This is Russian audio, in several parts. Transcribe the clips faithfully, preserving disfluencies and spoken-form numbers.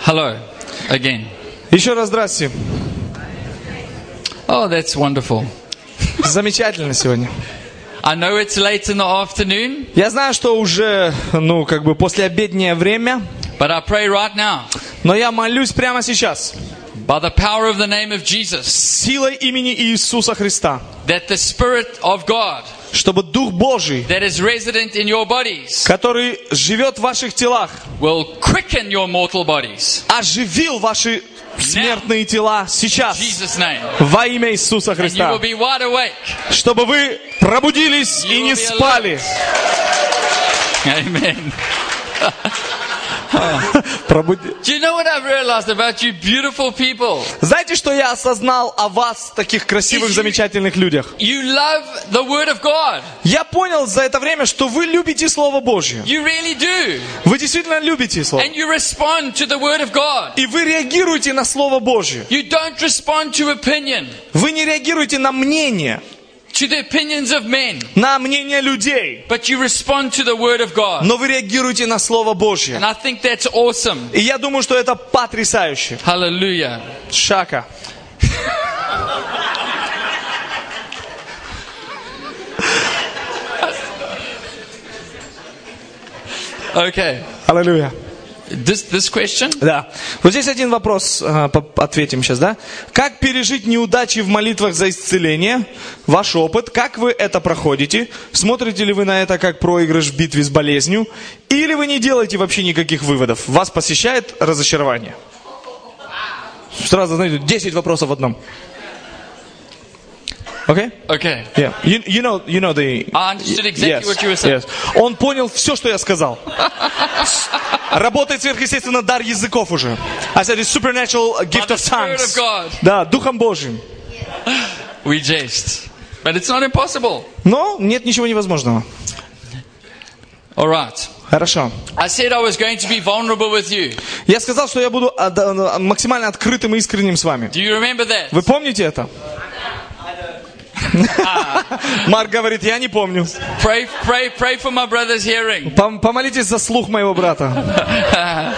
Hello again. Еще раз здрасте. Oh, that's wonderful. Замечательно сегодня. I know it's late in the afternoon, Я знаю, что уже, ну, как бы послеобеднее время, but I pray right now, но я молюсь прямо сейчас, by the power of the name of Jesus, силой имени Иисуса Христа, that the Spirit of God чтобы Дух Божий, that is resident in your bodies, который живет в ваших телах, will quicken your mortal bodies. оживил ваши смертные тела In сейчас Jesus' name. во имя Иисуса And you Христа, will be wide awake. чтобы вы пробудились и не спали. Amen. Пробуди- Do you know what I've realized about you beautiful people? Знаете, что я осознал о вас, таких красивых, замечательных людях? You love the Word of God. Я понял за это время, что вы любите Слово Божье. You really do. Вы действительно любите Слово. And you respond to the Word of God. И вы реагируете на Слово Божье. You don't respond to opinion, Вы не реагируете на мнение, to the opinions of men, на мнение людей, but you respond to the Word of God. но вы реагируете на Слово Божье. And I think that's awesome. И я думаю, что это потрясающе. Hallelujah. Шака. Okay. Аллилуйя. This this question? Да. Вот здесь один вопрос, э, по- ответим сейчас, да? Как пережить неудачи в молитвах за исцеление? Ваш опыт, как вы это проходите? Смотрите ли вы на это как проигрыш в битве с болезнью? Или вы не делаете вообще никаких выводов? Вас посещает разочарование? Сразу, знаете, десять вопросов в одном. Окей? Okay. Yeah. You, you know, you know the... I understood exactly what you were saying. Yes. Он понял все, что я сказал. Работает сверхъестественно дар языков уже. I said it's supernatural gift By the of tongues. Spirit of God. Да, Духом Божьим. We jest. But it's not impossible. Но нет ничего невозможного. All right. Хорошо. I said I was going to be vulnerable with you. Я сказал, что я буду а, да, максимально открытым и искренним с вами. Do you remember that? Вы помните это? Марк говорит, я не помню. Pray, pray, pray for my brother's hearing. Пом- Помолитесь за слух моего брата.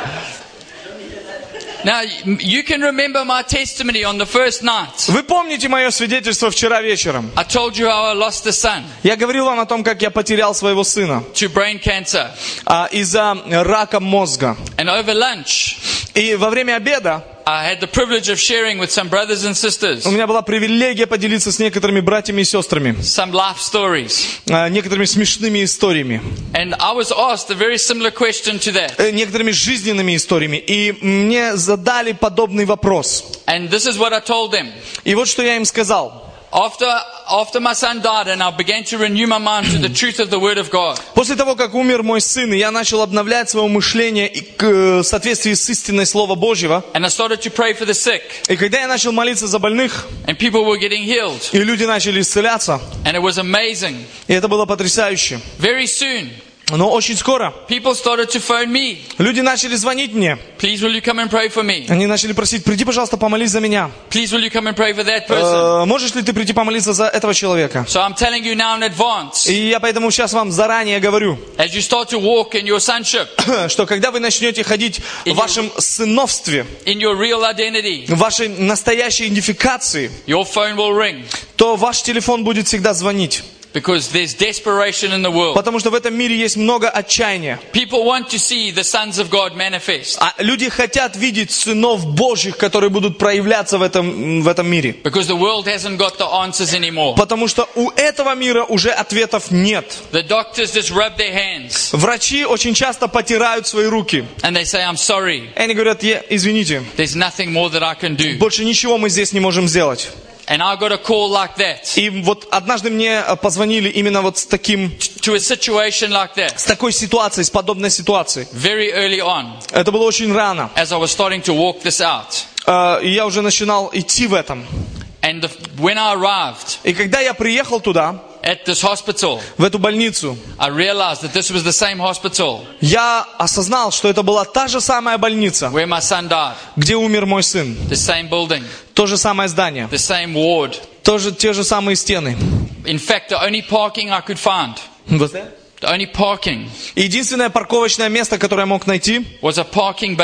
Now, you can remember my testimony on the first night. Вы помните мое свидетельство вчера вечером? I told you how I lost a son Я говорил вам о том, как я потерял своего сына to brain cancer. а, из-за рака мозга. And over lunch, И во время обеда I had the privilege of sharing with some brothers and sisters у меня была привилегия поделиться с некоторыми братьями и сестрами, some life stories. а, некоторыми смешными историями, And I was asked a very similar question to that. э, некоторыми жизненными историями. И мне задали подобный вопрос. And this is what I told them. И вот что я им сказал. After, after my son died and I began to renew my mind to the truth of the Word of God, После того, как умер мой сын, и я начал обновлять свое мышление и к, э, в соответствии с истиной Слова Божьего, and I started to pray for the sick, и когда я начал молиться за больных, and people were getting healed, и люди начали исцеляться, and it was amazing. и это было потрясающе. Very soon, Но очень скоро people started to phone me. люди начали звонить мне. Please, will you come and pray for me? Они начали просить, приди, пожалуйста, помолись за меня. Please, will you come and pray for that person? Э, можешь ли ты прийти помолиться за этого человека? So I'm telling you now in advance, И я поэтому сейчас вам заранее говорю, as you start to walk in your sonship, что когда вы начнете ходить в вашем сыновстве, in your real identity, в вашей настоящей идентификации, your phone will ring. то ваш телефон будет всегда звонить. Because there's desperation in the world. Потому что в этом мире есть много отчаяния. People want to see the sons of God manifest. А люди хотят видеть сынов Божьих, которые будут проявляться в этом, в этом мире. Because the world hasn't got the answers anymore. Потому что у этого мира уже ответов нет. The doctors just rub their hands Врачи очень часто потирают свои руки. and they say, I'm sorry, И они говорят, «Е- извините, there's nothing more that I can do. больше ничего мы здесь не можем сделать». And I got a call like that, И вот однажды мне позвонили именно вот с таким, to a situation like that, с такой ситуацией, с подобной ситуацией. very early on, Это было очень рано. as I was starting to walk this out. Э, И я уже начинал идти в этом. And the, when I arrived И когда я приехал туда, at this hospital, в эту больницу, I realized that this was the same hospital я осознал, что это была та же самая больница, where my son died. где умер мой сын. The same building, То же самое здание, the same ward. тоже те же самые стены. In fact, the only parking I could find, the only parking Единственное парковочное место, которое я мог найти, was a parking bay.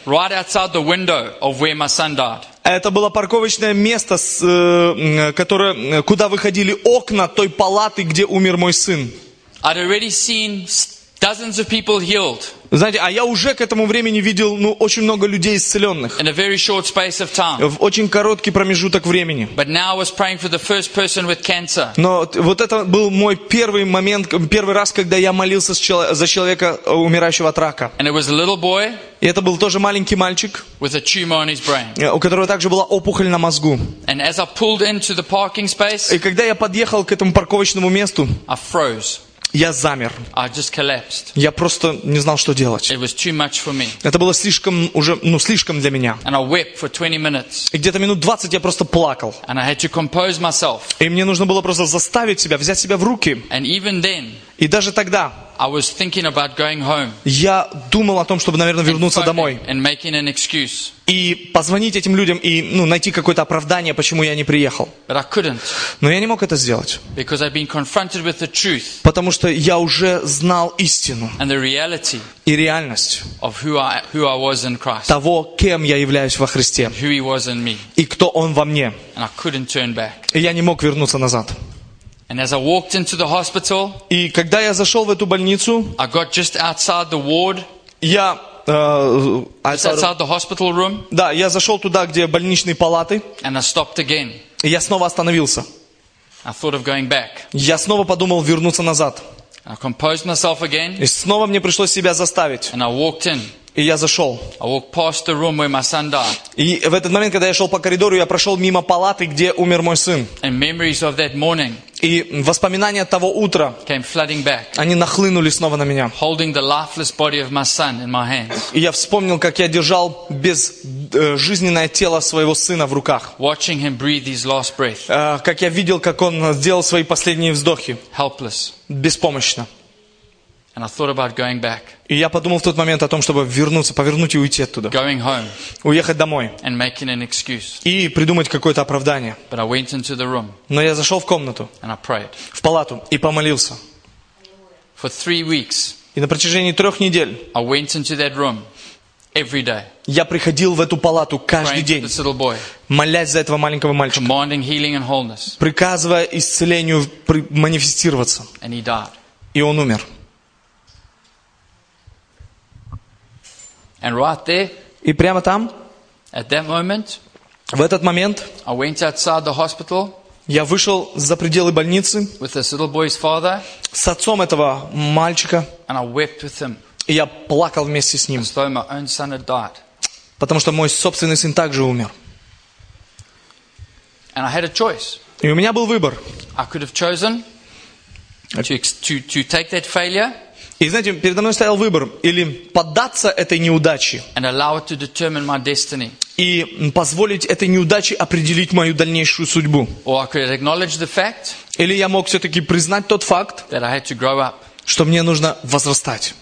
right outside the window of where my son died. Это было парковочное место, с, э, которое, куда выходили окна той палаты, где умер мой сын. I'd already seen dozens of people healed. Знаете, а я уже к этому времени видел, ну, очень много людей исцеленных. In a very short space of time. В очень короткий промежуток времени. But now I was praying for the first person with cancer. Но вот это был мой первый момент, первый раз, когда я молился за человека, умирающего от рака. And it was a little boy. И это был тоже маленький мальчик, with a tumor on his brain. у которого также была опухоль на мозгу. And as I pulled into the parking space, и когда я подъехал к этому парковочному месту, I froze. Я замер. I just collapsed. Я просто не знал, что делать. It was too much for me. Это было слишком уже, ну, слишком для меня. And I wept for twenty minutes. И где-то минут двадцать я просто плакал. And I had to compose myself. И мне нужно было просто заставить себя, взять себя в руки. And even then, и даже тогда I was thinking about going home. Я думал о том, чтобы, наверное, вернуться домой. And making an excuse. И позвонить этим людям и, ну, найти какое-то оправдание, почему я не приехал. But I couldn't. Но я не мог это сделать. Because I've been confronted with the truth. Потому что я уже знал истину. And the reality. И реальность. Of who I, who I was in Christ. Того, кем я являюсь во Христе. And who He was in me. И кто Он во мне. And I couldn't turn back. И я не мог вернуться назад. And as I walked into the hospital, и когда я зашел в эту больницу, I got just outside the ward. Я uh, outside, outside the hospital room. Да, я зашел туда, где больничные палаты. And I stopped again. И я снова остановился. I thought of going back. Я снова подумал вернуться назад. I composed myself again. И снова мне пришлось себя заставить. And I walked in. И я зашел. I walked past the room where my son died. И в этот момент, когда я шел по коридору, я прошел мимо палаты, где умер мой сын. And memories of that morning. И воспоминания того утра, came flooding back, они нахлынули снова на меня. Holding the lifeless body of my son in my hands. И я вспомнил, как я держал безжизненное тело своего сына в руках. Watching him breathe his last breath. Как я видел, как он сделал свои последние вздохи. Helpless. Беспомощно. And I thought about going back. И я подумал в тот момент о том, чтобы вернуться, повернуть и уйти оттуда. Going home. Уехать домой. And making an excuse. И придумать какое-то оправдание. But I went into the room. Но я зашел в комнату. And I prayed. В палату и помолился. For three weeks. И на протяжении трех недель. I went into that room every day. Я приходил в эту палату каждый день, молясь за этого маленького мальчика, приказывая исцелению манифестироваться. And he died. И он умер. And right there, и прямо там, at that moment, в этот момент, I went outside the hospital, я вышел за пределы больницы with this little boy's father, с отцом этого мальчика, and I wept with him, и я плакал вместе с ним, as though my own son had died. Потому что мой собственный сын также умер. And I had a choice. И у меня был выбор. I could have chosen to, to, to take that failure. И знаете, передо мной стоял выбор: или поддаться этой неудаче и позволить этой неудаче определить мою дальнейшую судьбу. Или я мог все-таки признать тот факт, что мне нужно возрастать.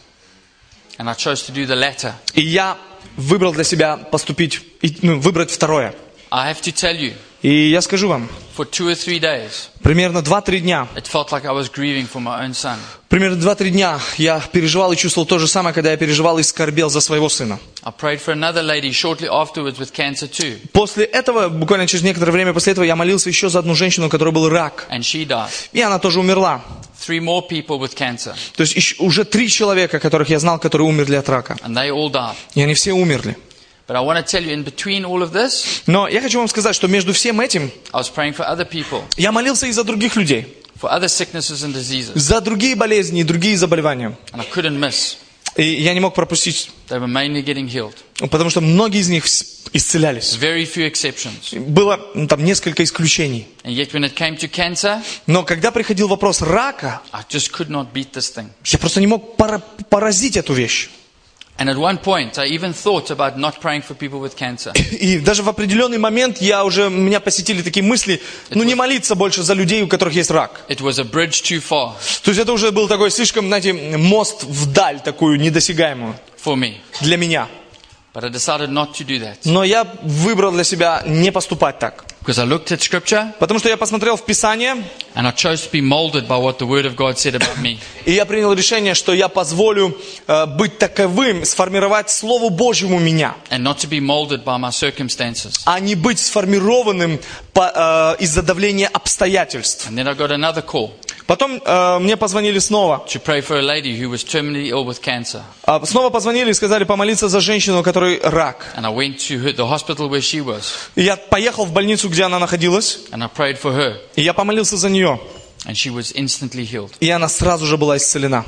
И я выбрал для себя поступить, ну, выбрать второе. И я скажу вам, for two or three days, примерно два-три дня, it felt like I was grieving for my own son. Примерно два-три дня я переживал и чувствовал то же самое, когда я переживал и скорбел за своего сына. I prayed for another lady shortly afterwards with cancer too. После этого, буквально через некоторое время после этого, я молился еще за одну женщину, у которой был рак. And she died. И она тоже умерла. Three more people with cancer. То есть еще, уже три человека, которых я знал, которые умерли от рака. And they all died. И они все умерли. But I want to tell you, in between all of this, но я хочу вам сказать, что между всем этим I was praying for other people, я молился и за других людей, for other sicknesses and diseases, за другие болезни и другие заболевания. And I couldn't miss. И я не мог пропустить, They were mainly getting healed. Потому что многие из них исцелялись. Very few exceptions. Было ну, там несколько исключений. And yet when it came to cancer, но когда приходил вопрос рака, I just could not beat this thing. Я просто не мог пора- поразить эту вещь. And at one point, I even thought about not praying for people with cancer. И даже в определенный момент я уже, меня посетили такие мысли, ну не молиться больше за людей, у которых есть рак. It was a bridge too far. То есть это уже был такой слишком, знаете, мост вдаль, такую недосягаемую. For me. Для меня. But I decided not to do that. Но я выбрал для себя не поступать так. Because I looked at Scripture Потому что я посмотрел в Писание, and I chose to be molded by what the Word of God said about me. и я принял решение, что я позволю э, быть таковым, сформировать Слову Божьему меня, And not to be molded by my circumstances. а не быть сформированным по, э, из-за давления обстоятельств. And then I got another call Потом э, мне позвонили снова. to pray for a lady who was terminally ill with cancer. А, Снова позвонили и сказали помолиться за женщину, у которой рак. And I went to her, the hospital where she was. И я поехал в больницу, где она находилась, And I prayed for her. и я помолился за нее. And she was instantly healed. И она сразу же была исцелена.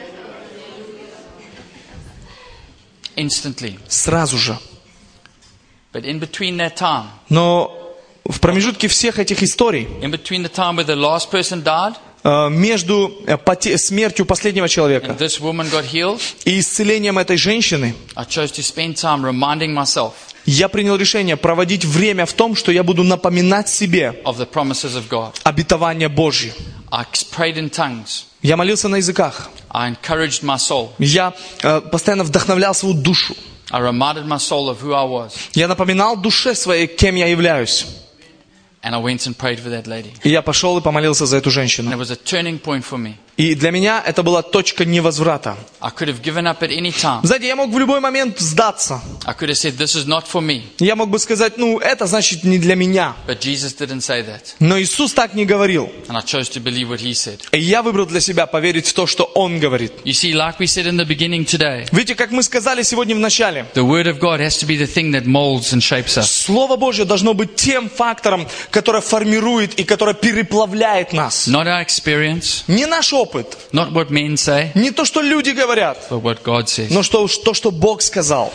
Instantly. Сразу же. But in between that time, Но в промежутке всех этих историй, in between the time where the last person died э, между э, поте- смертью последнего человека and this woman got healed, и исцелением этой женщины, I chose to spend time reminding myself я принял решение проводить время в том, что я буду напоминать себе of the promises of God. обетование Божье. I prayed in tongues. Я молился на языках. I encouraged my soul. Я э, постоянно вдохновлял свою душу. I reminded my soul of who I was. Я напоминал душе своей, кем я являюсь. And I went and prayed for that lady. И я пошел и помолился за эту And женщину. it was a turning point for me. И для меня это была точка невозврата. I could have given up at any time. Знаете, я мог в любой момент сдаться. I could have said, this is not for me. Я мог бы сказать, ну, это значит не для меня. But Jesus didn't say that. Но Иисус так не говорил. And I chose to believe what He said. И я выбрал для себя поверить в то, что Он говорит. You see, like we said in the beginning today, Видите, как мы сказали сегодня в начале, the Word of God has to be the thing that molds and shapes us. Слово Божье должно быть тем фактором, которое формирует и которое переплавляет нас. Not our experience, Не наш опыт, not what men say, не то, что люди говорят, but what God says. но что, то, что Бог сказал.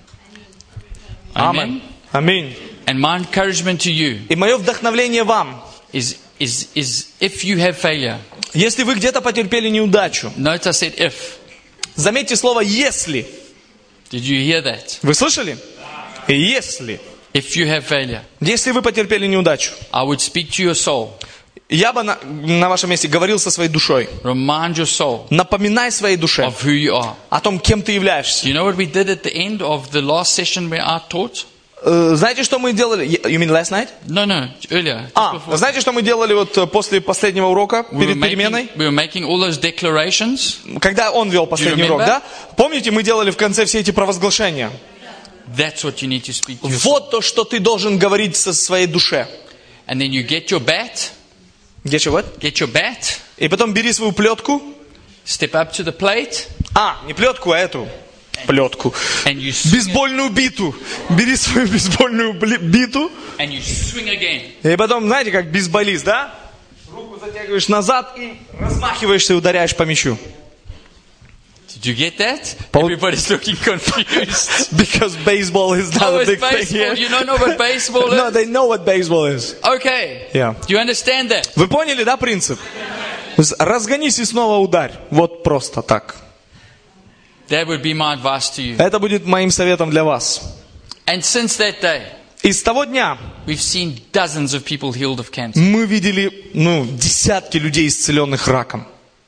Amen. Аминь. And my encouragement to you И мое вдохновление вам, is, is, is if you have failure, если вы где-то потерпели неудачу, note I said if. заметьте слово «если». Did you hear that? Вы слышали? Если. If you have failure, Если вы потерпели неудачу, I would speak to your soul. я бы на, на вашем месте говорил со своей душой. Remind your soul Напоминай своей душе of who you are. о том, кем ты являешься. Do you know what we did at the end of the last session where I taught? Э, Знаете, что мы делали? You mean last night? No, no, earlier. just А, before. знаете, что мы делали вот э, после последнего урока, We were, перед переменой? making, we were making all those declarations. Когда он вел последний Do you урок, remember? да? Помните, мы делали в конце все эти провозглашения? That's what you need to speak to. Вот то, что ты должен говорить со своей душе. And then you get your bat, Где чего? get your bat, И потом бери свою плетку. step up to the plate, А, не плетку, а эту. Плетку. and you swing, it, Бейсбольную биту. Бери свою бейсбольную бли- биту. and you swing again. И потом, знаете, как бейсболист, да? Руку затягиваешь назад и размахиваешься и ударяешь по мячу. Did you get that? Paul- Everybody's looking confused. Because baseball is not Oh, a it's big thing baseball. here. You don't know what baseball No, is? they know what baseball is. Okay. Yeah. Do you understand that? Вы поняли, да, принцип? То есть разгонись и снова ударь. Вот просто так. That would be my advice to you. Это будет моим советом для вас. And since that day, И с того дня we've seen dozens of people healed of cancer. мы видели, ну, десятки людей, исцеленных раком.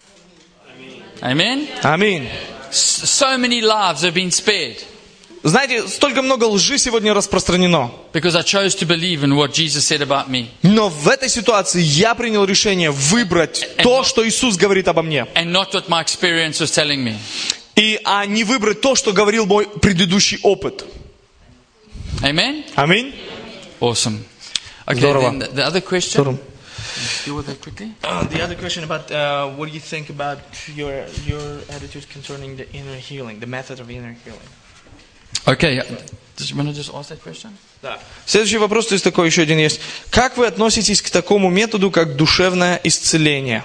Amen? Аминь. S- So many lives have been spared Знаете, столько много лжи сегодня распространено. because I chose to believe in what Jesus said about me Но в этой ситуации я принял решение выбрать то, что Иисус говорит обо мне. and not what my experience was telling me. И, а не выбрать то, что говорил мой предыдущий опыт. Amen? Аминь. Awesome. Okay, Здорово. then the, the other question. Здорово. Deal with that quickly. Uh, the other question about uh, what do you think about your your attitude concerning the inner healing, the method of inner healing? Okay. Does you want to just ask that question? Да. Следующий вопрос, то есть такой еще один есть. Как вы относитесь к такому методу, как душевное исцеление?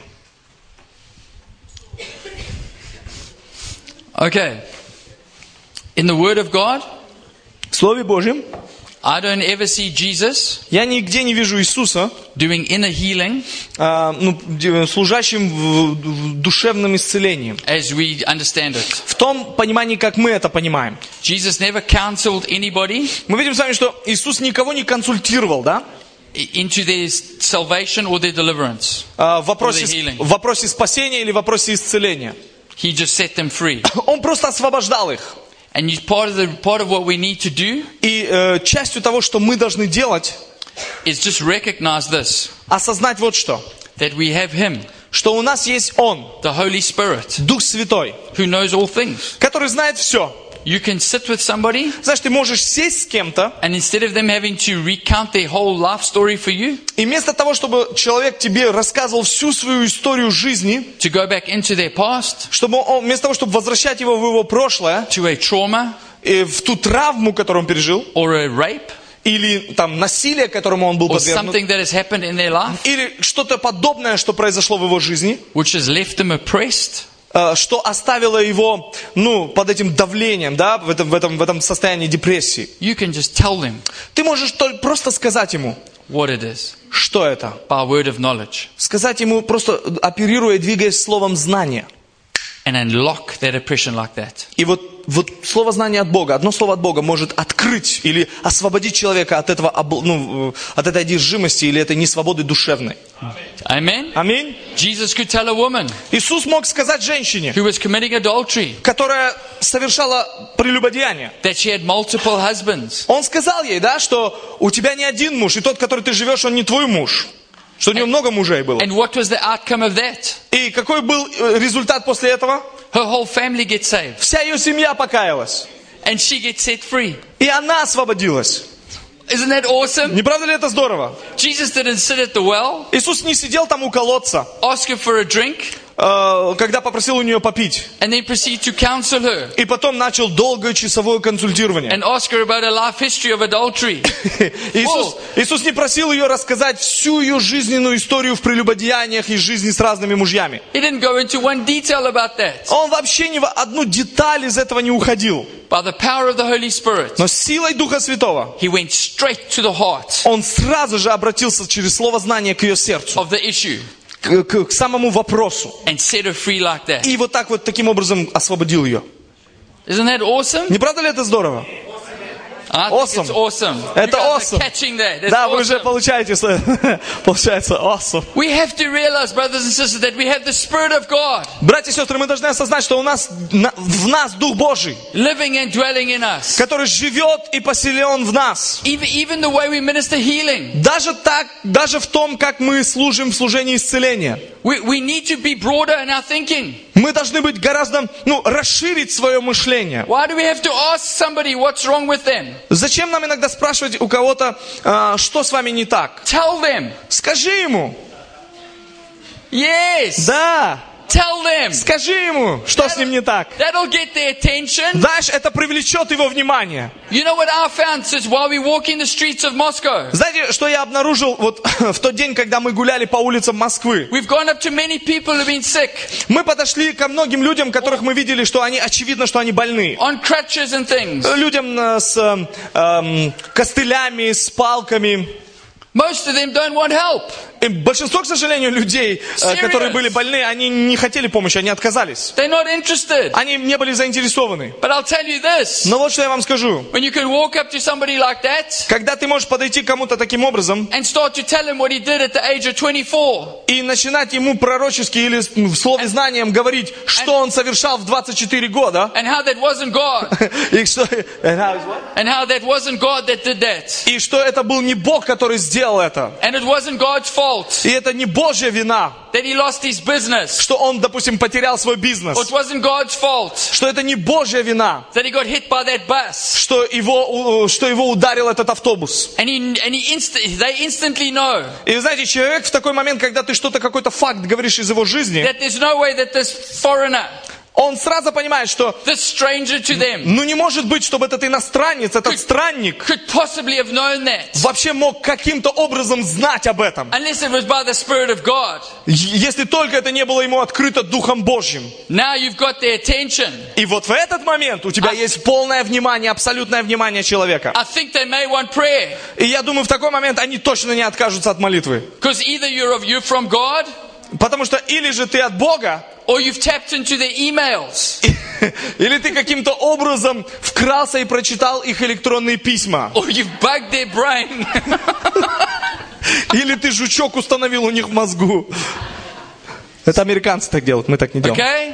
Okay. In the Word of God, В Слове Божьем I don't ever see Jesus я нигде не вижу Иисуса, doing inner healing а, ну, д- служащим в, в душевном исцелении. as we understand it. В том понимании, как мы это понимаем. Jesus never counseled anybody Мы видим с вами, что Иисус никого не консультировал, да? into their salvation or their deliverance. А, в, вопросе, For the healing. в вопросе спасения или в вопросе исцеления. He just set them free. Он просто освобождал их. And you- part of the part of what we need to do И э, частью того, что мы должны делать, is just recognize this, осознать вот что. that we have Him, Что у нас есть Он, the Holy Spirit, Дух Святой, who knows all things. который знает все. You can sit with somebody, Знаешь, ты можешь сесть с кем-то, and instead of them having to recount their whole life story for you, и вместо того, чтобы человек тебе рассказывал всю свою историю жизни, to go back into their past, чтобы он, вместо того, чтобы возвращать его в его прошлое, to a trauma и в ту травму, которую он пережил, or a rape, или там насилие, которому он был or подвергнут, something that has happened in their life, или что-то подобное, что произошло в его жизни, which has left them oppressed, э, что оставило его, ну, под этим давлением, да, в этом, в этом, в этом состоянии депрессии. you can just tell them Ты можешь только просто сказать ему, what it is что это. by word of knowledge, Сказать ему, просто оперируя, двигаясь словом знания. and unlock that oppression like that. И вот, вот слово знание от Бога, одно слово от Бога может открыть или освободить человека от этого, обл- ну, от этой одержимости или этой несвободы душевной. Amen? Аминь. Jesus could tell a woman Иисус мог сказать женщине, who was committing adultery которая совершала прелюбодеяние. that she had multiple husbands. Он сказал ей, да, что у тебя не один муж, и тот, который ты живешь, он не твой муж. Что у него много мужей было. And what was the outcome of that? И какой был э, результат после этого? Her whole family gets saved, Вся ее семья покаялась. and she gets set free. И она освободилась. Isn't that awesome? Не правда ли это здорово? Jesus didn't sit at the well, Иисус не сидел там у колодца, ask her for a drink, э, когда попросил у нее попить. and then proceed to counsel her И потом начал долгое часовое консультирование. and ask her about a life history of adultery. Иисус, Иисус не просил ее рассказать всю ее жизненную историю в прелюбодеяниях и жизни с разными мужьями. He didn't go into one detail about that. Он вообще ни в одну деталь из этого не уходил. By the power of the Holy Spirit, Но с силой Духа Святого he went straight to the heart он сразу же обратился через слово знания к ее сердцу, of the issue к, к- к самому вопросу. and set her free like that. И вот так вот таким образом освободил ее. Isn't that awesome? Не правда ли это здорово? I think Awesome. it's awesome. Это You guys are awesome. catching that. That's Да, вы уже awesome. получаете, получается, awesome. We have to realize, brothers and sisters, that we have the Spirit of God Братья и сестры, мы должны осознать, что у нас, на- в нас Дух Божий, living and dwelling in us. который живет и поселен в нас. Even, even the way we minister healing. Даже так, даже в том, как мы служим в служении исцеления. We, we need to be broader in our thinking. Мы должны быть гораздо, ну, расширить свое мышление. Why do we have to ask somebody what's wrong with them? Зачем нам иногда спрашивать у кого-то, а, что с вами не так? Tell them. Скажи ему. Yes. Да. Tell them. Скажи ему, что с ним не так. That'll get their attention. Знаешь, это привлечет его внимание. You know what I found since while we walk in the streets of Moscow? Знаете, что я обнаружил вот в тот день, когда мы гуляли по улицам Москвы? We've gone up to many people who've been sick, Мы подошли ко многим людям, которых мы видели, что они, очевидно, что они больны. on crutches and things. Людям э, с э, эм, костылями, с палками. Most of them don't want help. И большинство, к сожалению, людей, э, которые были больны, они не хотели помощи, они отказались. They're not interested. Они не были заинтересованы. But I'll tell you this. Но вот что я вам скажу. When you can walk up to somebody like that Когда ты можешь подойти к кому-то таким образом and start to tell him what he did at the age of twenty-four, и начинать ему пророчески или в слове знанием говорить, что он совершал в двадцать четыре года, and how that wasn't God, и что, and how is what? and how that wasn't God that did that, И что это был не Бог, который сделал это. and it wasn't God's fault И это не Божья вина, that he lost his business, что он, допустим, потерял свой бизнес. or it wasn't God's fault Что это не Божья вина, that he got hit by that bus, что его, что его ударил этот автобус. and he and he inst- they instantly know И вы знаете, человек в такой момент, когда ты что-то, какой-то факт говоришь из его жизни, that there's no way that this foreigner, он сразу понимает, что this stranger to them, ну не может быть, чтобы этот иностранец, этот странник could possibly have known that вообще мог каким-то образом знать об этом. unless it was by the Spirit of God. Если только это не было ему открыто Духом Божьим. Now you've got their attention. И вот в этот момент у тебя есть полное внимание, абсолютное внимание человека. I think they may want prayer, И я думаю, в такой момент они точно не откажутся от молитвы. because either you're of you from God, Потому что или же ты от Бога, or you've tapped into their emails, или ты каким-то образом вкрался и прочитал их электронные письма. or you've bugged their brain. Или ты жучок установил у них в мозгу. Это американцы так делают, мы так не делаем. Okay?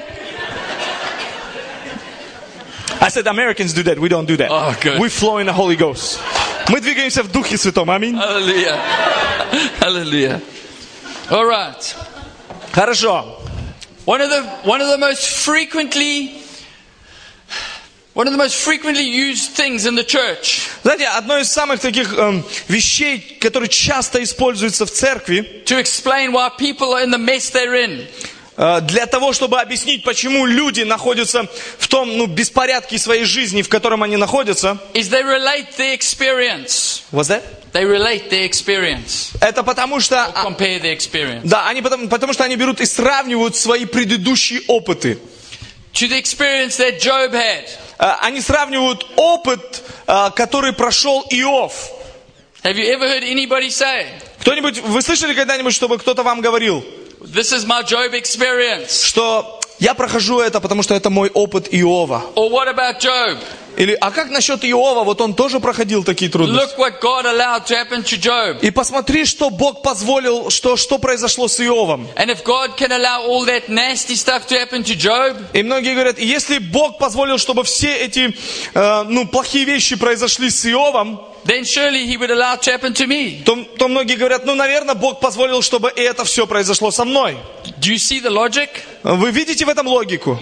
I said Americans do that, we don't do that. Oh, good. We flow in the Holy Ghost. Мы двигаемся в Духе Святом. Аминь. Hallelujah. Hallelujah. All right. Хорошо. One of the one of the most frequently one of the most frequently used things in the church Знаете, одно из самых таких эм, вещей, которые часто используются в церкви, to explain why people are in the mess they're in э, для того, чтобы объяснить, почему люди находятся в том, ну, беспорядке своей жизни, в котором они находятся. is they relate their experience. What's that? They relate their experience. Это потому что, Or compare their experience. да, они потому, потому что они берут и сравнивают свои предыдущие опыты. To the experience that Job had. Э, Они сравнивают опыт, э, который прошел Иов. Have you ever heard anybody say, Кто-нибудь, вы слышали когда-нибудь, чтобы кто-то вам говорил, this is my Job experience? что я прохожу это, потому что это мой опыт Иова? Or what about Job? Или, а как насчет Иова? Вот он тоже проходил такие трудности. Look what God allowed to happen to Job. И посмотри, что Бог позволил, что, что произошло с Иовом. And if God can allow all that nasty stuff to happen to Job, И многие говорят, если Бог позволил, чтобы все эти э, ну, плохие вещи произошли с Иовом, then surely He would allow it to happen to me. то, то многие говорят, ну, наверное, Бог позволил, чтобы и это все произошло со мной. Do you see the logic? Вы видите в этом логику?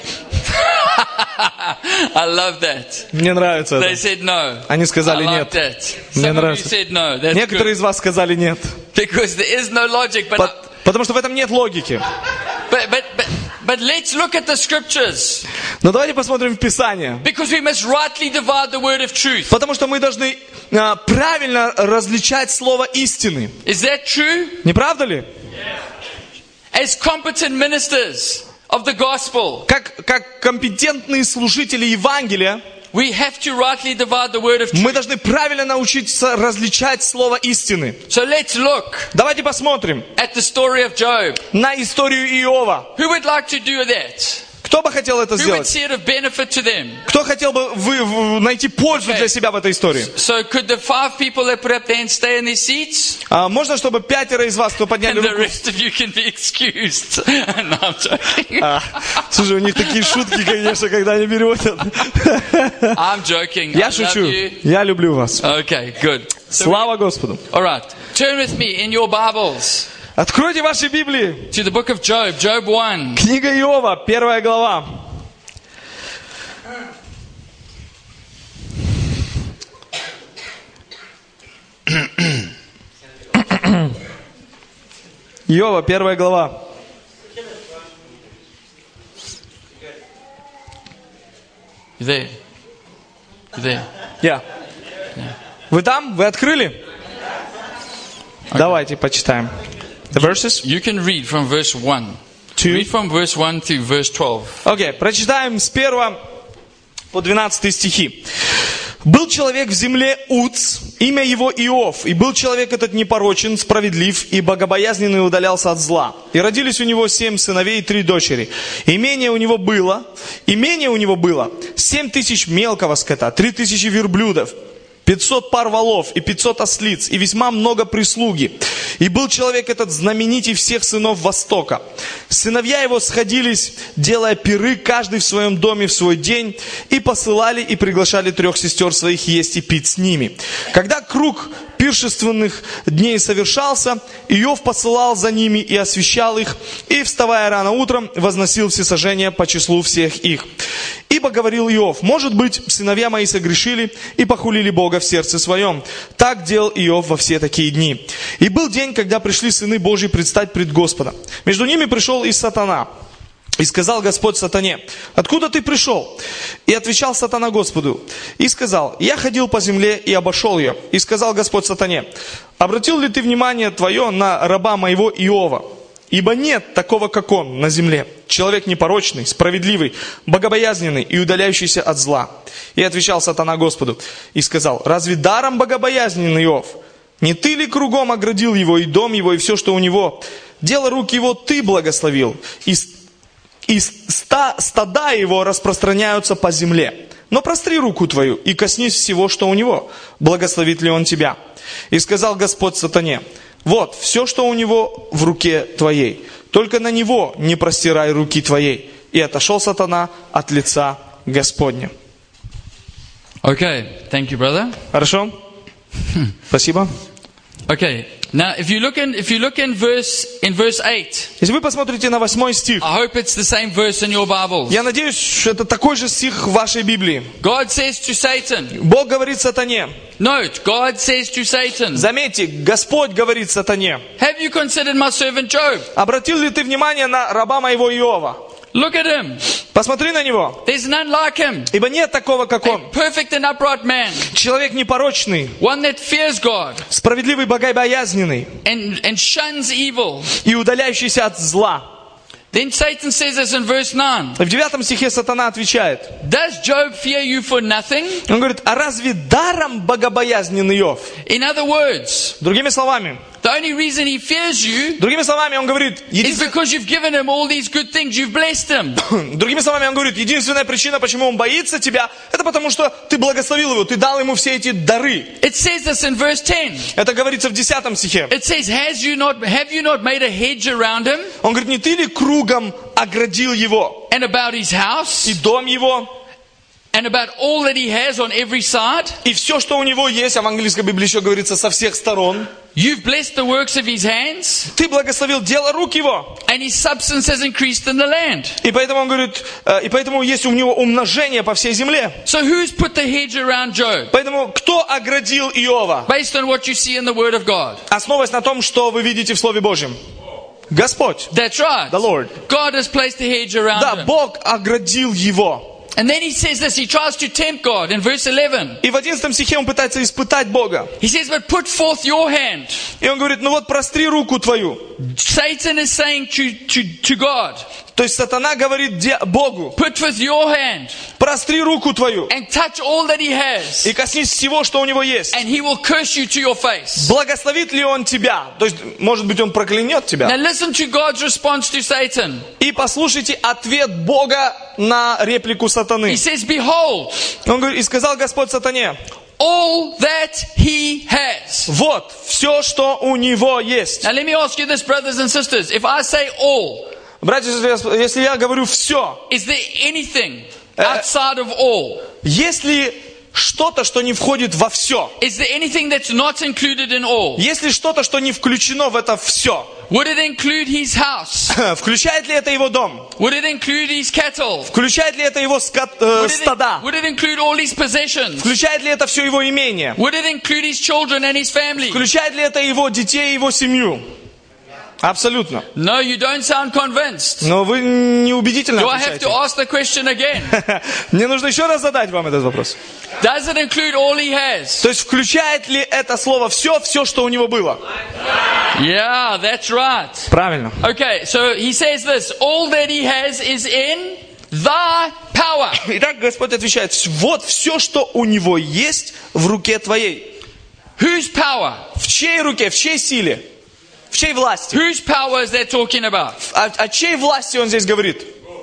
I love that. Мне нравится They это. said no. Они сказали I like нет. that. Мне Some of you нравится. said no. That's Некоторые good. из вас сказали нет. Because there is no logic. But, По- Потому что в этом нет логики. but, but, but, but let's look at the scriptures. Но давайте посмотрим в Писание. Because we must rightly divide the word of truth. Потому что мы должны а, правильно различать слово истины. Is that true? Не правда ли? As competent ministers of the gospel, Как, как компетентные служители Евангелия, we have to rightly divide the word of мы truth. должны правильно научиться различать слово истины. So let's look Давайте посмотрим at the story of Job. на историю Иова. Who would like to do that? Кто бы хотел это Who would сделать? see it of benefit to them? Кто хотел бы вы, в- найти пользу для себя в этой истории? So could the five people that put up their hands stay in their seats? А, можно, чтобы пятеро из вас, кто подняли And the руку... rest of you can be excused. No, I'm joking. А, слушай, у них такие шутки, конечно, когда они переводят. I'm joking. Я I love шучу. you. Я люблю вас. Okay, good. So, Слава Господу. all right. Turn with me in your Bibles Откройте ваши Библии. to the book of Job, Job one. Книга Иова, первая глава. Иова, первая глава. You there? You there? Я. Вы там? Вы открыли? Давайте почитаем. The verses? You can read from verse one. Two. Read from verse one to verse twelve. Окей, прочитаем с первого по двенадцатый стихи. «Был человек в земле Уц, имя его Иов, и был человек этот непорочен, справедлив и богобоязненный удалялся от зла. И родились у него семь сыновей и три дочери. Имение у него было, имение у него было семь тысяч мелкого скота, три тысячи верблюдов, пятьсот пар волов и пятьсот ослиц, и весьма много прислуги. И был человек этот знаменитей всех сынов Востока. Сыновья его сходились, делая пиры, каждый в своем доме в свой день, и посылали и приглашали трех сестер своих есть и пить с ними. Когда круг пиршественных дней совершался, Иов посылал за ними и освещал их, и, вставая рано утром, возносил всесожжения по числу всех их. Ибо говорил Иов: может быть, сыновья мои согрешили и похулили Бога в сердце своем. Так делал Иов во все такие дни. И был день, когда пришли сыны Божьи предстать пред Господа. Между ними пришел и сатана. И сказал Господь сатане: откуда ты пришел? И отвечал сатана Господу. И сказал: я ходил по земле и обошел ее. И сказал Господь сатане: обратил ли ты внимание твое на раба моего Иова? Ибо нет такого, как он, на земле. Человек непорочный, справедливый, богобоязненный и удаляющийся от зла. И отвечал сатана Господу. И сказал: разве даром богобоязненный Иов? Не ты ли кругом оградил его, и дом его, и все, что у него? Дело рук его ты благословил, и, и ста, стада его распространяются по земле. Но простри руку твою, и коснись всего, что у него. Благословит ли он тебя? И сказал Господь сатане: вот, все, что у него в руке твоей, только на него не простирай руки твоей. И отошел сатана от лица Господня». Okay, thank you, brother. Хорошо? Спасибо. Okay. Now, if you look in, if you look in verse, in verse eight, Если вы посмотрите на восьмой стих, I hope it's the same verse in your Bibles. я надеюсь, что это такой же стих в вашей Библии. God says to Satan, Бог говорит сатане. note, God says to Satan, Заметьте, Господь говорит сатане. have you considered my servant Job? Обратил ли ты внимание на раба моего Иова? Look at him. Посмотри на него. There's none like him. Ибо нет такого, как A он. perfect and upright man. Человек непорочный, One that fears God справедливый, богобоязненный and, and shuns evil. и удаляющийся от зла. Then Satan says this in verse nine. В девятом стихе сатана отвечает. Does Job fear you for nothing? Он говорит, а разве даром богобоязнен Иов? In other words, Другими словами, the only reason he fears you другими словами, он говорит, is единственная, because you've given him all these good things. You've blessed him. другими словами, он говорит, единственная причина, почему он боится тебя, это потому, что ты благословил его, ты дал ему все эти дары. It says this in verse ten. Это говорится в десятом стихе. It says, Has you not, have you not made a hedge around him Он говорит, не ты ли кругом оградил его and about his house и дом его, and about all that he has on every side? и все, что у него есть, а в английской Библии еще говорится со всех сторон. You've blessed the works of his hands, Ты благословил дело рук его. and his substance has increased in the land. И поэтому он говорит, э, и поэтому есть у него умножение по всей земле. So who's put the hedge around Job? Поэтому кто оградил Иова? Based on what you see in the Word of God. Основываясь на том, что вы видите в Слове Божьем. Господь. That's right. The Lord. God has placed a hedge around Да, him. Бог оградил его. And then he says this, he tries to tempt God in verse eleven. И в одиннадцатом стихе он пытается испытать Бога. He says, but put forth your hand. И он говорит, ну вот простри руку твою. Satan is saying to, to, to God, То есть сатана говорит де- Богу, put forth your hand простри руку твою and touch all that he has, и коснись всего, что у него есть. and he will curse you to your face. Благословит ли он тебя? То есть, может быть, он проклянет Now тебя. listen to God's response to Satan. И послушайте ответ Бога на реплику сатаны. He says, behold, Он говорит, и сказал Господь сатане, all that he has. вот все, что у него есть. Now let me ask you this, brothers and sisters. If I say all, Братья и сестры, если я говорю все, is there anything outside of all? есть ли что-то, что не входит во все? Is there anything that's not included in all? Есть ли что-то, что не включено в это все? Would it include his house? Включает ли это его дом? Would it include his cattle? Включает ли это его скот- э, Would it, стада? would it include all his possessions? Включает ли это все его имение? Would it include his children and his family? Включает ли это его детей и его семью? Абсолютно. No, you don't sound convinced. Но вы неубедительно Do I have отвечаете. to ask the question again? Мне нужно еще раз задать вам этот вопрос. Does it include all he has? То есть включает ли это слово все, все, что у него было? Yeah, that's right. Правильно. Okay, so he says this, all that he has is in thy power. Итак, Господь отвечает, вот все, что у него есть в руке твоей. Whose power? В чьей руке, в чьей силе? В чьей власти? Whose power is that talking about? О, о чьей власти он здесь говорит?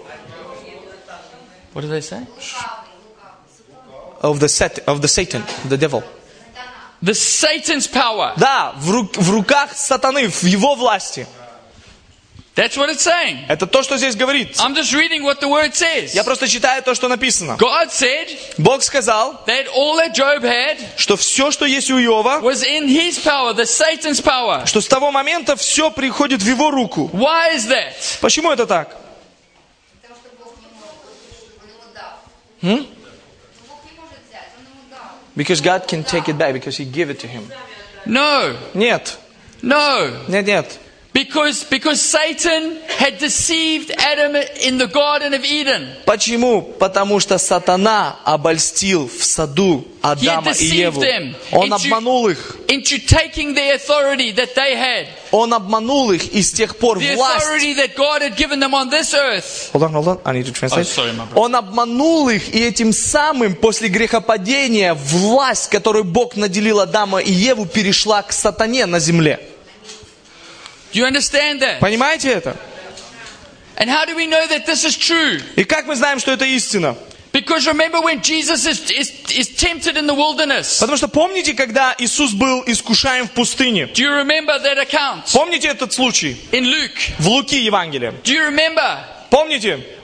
What do they say? Of the, set, of the Satan, the devil. The Satan's power. Да, в, ру, в руках сатаны, в его власти. That's what it's saying. Это то, что здесь говорится. I'm just reading what the word says. Я просто читаю то, что написано. God said Бог сказал, that all that Job had что все, что есть у Иова, was in his power, the Satan's power. что с того момента все приходит в его руку. Why is that? Почему это так? Потому что Бог не может, Он ему дал. М? Бог не может взять, Он ему дал. Because God can take it back, because He gave it to him. No, Нет, no. нет, нет. Because, because Satan had deceived Adam in the Garden of Eden. Почему? Потому что сатана обольстил в саду Адама и Еву. Он обманул их. Into taking the authority that they had. Он обманул их, и с тех пор The власть... authority that God had given them on this earth. Hold on, hold on. I need to translate. Oh, sorry, my brother. Он обманул их, и этим самым после грехопадения власть, которую Бог наделил Адама и Еву, перешла к сатане на земле. Do you understand that? Понимаете это? And how do we know that this is true? И как мы знаем, что это истина? Because remember when Jesus is, is, is tempted in the wilderness. Потому что помните, когда Иисус был искушаем в пустыне? Do you remember that account Помните этот случай in Luke? в Луки Евангелии? Do you remember Помните?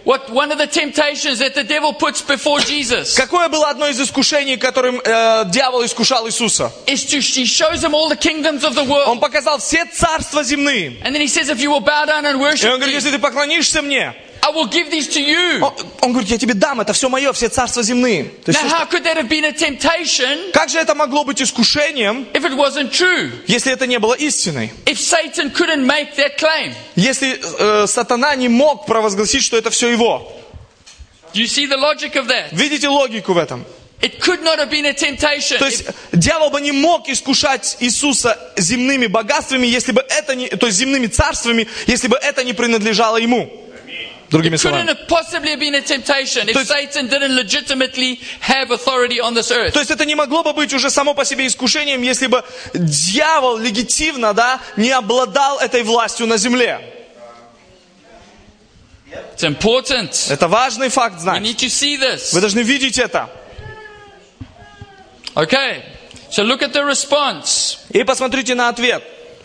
what one of the temptations that the devil puts before Jesus Какое было одно из искушений, которым э, дьявол искушал Иисуса? is to, he shows him all the kingdoms of the world. Он показал все царства земные. And then he says, if you will bow down and И worship он говорит, me, если ты поклонишься мне, I will give these to you. он, он говорит, я тебе дам, это все мое, все царства земные. То есть, Now, how could that have been a temptation как же это могло быть искушением, if it wasn't true? если это не было истиной? If Satan couldn't make that claim? Если э, сатана не мог провозгласить, что это все его. Do you see the logic of that? Видите логику в этом? It could not have been a temptation. То есть If- дьявол бы не мог искушать Иисуса земными богатствами, если бы это не, то есть земными царствами, если бы это не принадлежало ему. Другими It couldn't словами. have possibly have been a temptation if То есть- Satan didn't legitimately have authority on this earth. То есть это не могло бы быть уже само по себе искушением, если бы дьявол легитимно, да, не обладал этой властью на земле. It's important. Это важный факт We знать. need to see this. Вы должны видеть это. Okay. So look at the response. И посмотрите на ответ.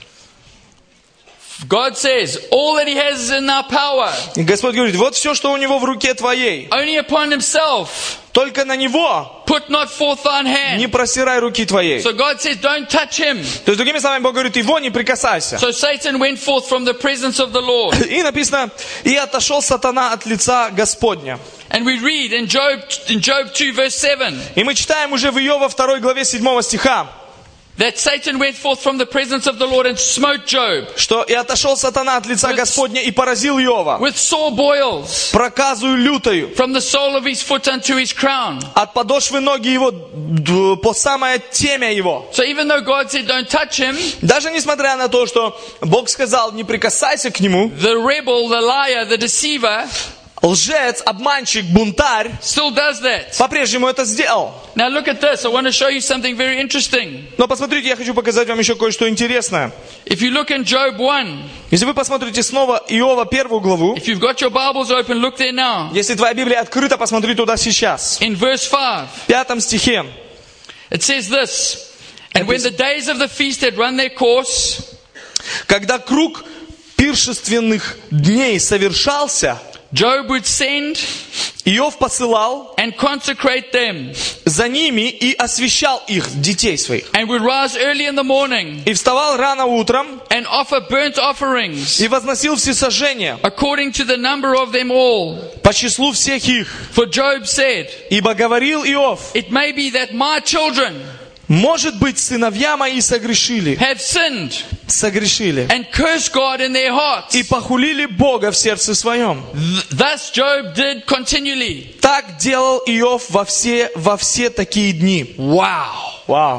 God says, all that he has is in our power. И Господь говорит, вот все, что у него в руке твоей. Only upon himself. Только на него Put not forth thine hand. не просирай руки твоей. So God says, don't touch him. То есть, другими словами, Бог говорит, его не прикасайся. So Satan went forth from the presence of the Lord. И написано, и отошел сатана от лица Господня. And we read in Job, in Job two verse seven, И мы читаем уже в Иова второй главе седьмого стиха, that Satan went forth from the presence of the Lord and smote Job что и отошел сатана от лица Господня и поразил Иова with sore boils проказую лютою, from the sole of his foot unto his crown. от подошвы ноги его д- по самое темя его. So even though God said don't touch him, Даже несмотря на то, что Бог сказал, не прикасайся к нему, the rebel, the liar, the deceiver лжец, обманщик, бунтарь still does that. по-прежнему это сделал. Now look at this. I want to show you something very interesting. Но посмотрите, я хочу показать вам еще кое-что интересное. If you look in Job one, Если вы посмотрите снова Иова первую главу, if you've got your Bibles open, look there now. если твоя Библия открыта, посмотри туда сейчас. In verse five, В пятом стихе. it says this, and when the days of the feast had run their course, Когда круг пиршественных дней совершался, Job would send Иов посылал and consecrate them, за ними и освящал их, детей своих. and would rise early in the morning И вставал рано утром and offer burnt offerings и возносил всесожжения according to the number of them all. по числу всех их. For Job said, Ибо говорил Иов, it may be that my children может быть, сыновья мои согрешили, have sinned согрешили and cursed God in their hearts. и похулили Бога в сердце своем. Th- Thus Job did continually. Так делал Иов во все, во все такие дни. Wow. Вау.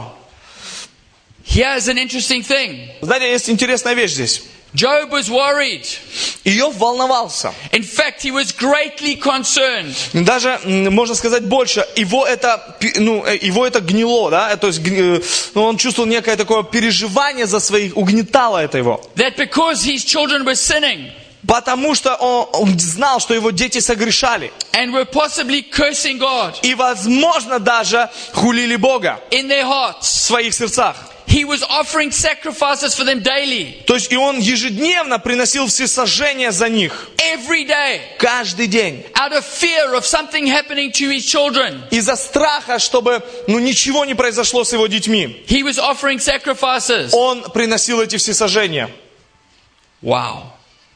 Here's an interesting thing. Знаете, есть интересная вещь здесь. Job was worried. Иов волновался. In fact, he was greatly concerned. Даже, м, можно сказать, больше. Его это, пи- ну, э, его это гнило, да? То есть, гни- э, ну, он чувствовал некое такое переживание за своих, угнетало это его. That because his children were sinning Потому что он, он знал, что его дети согрешали. and were possibly cursing God И, возможно, даже хулили Бога in their в hearts, своих сердцах. he was offering sacrifices for them daily, То есть, и он ежедневно приносил всесожжения за них. every day, Каждый день. out of fear of something happening to his children. Из-за страха, чтобы, ну, ничего не произошло с его детьми. He was offering sacrifices. Он приносил эти всесожжения. Wow.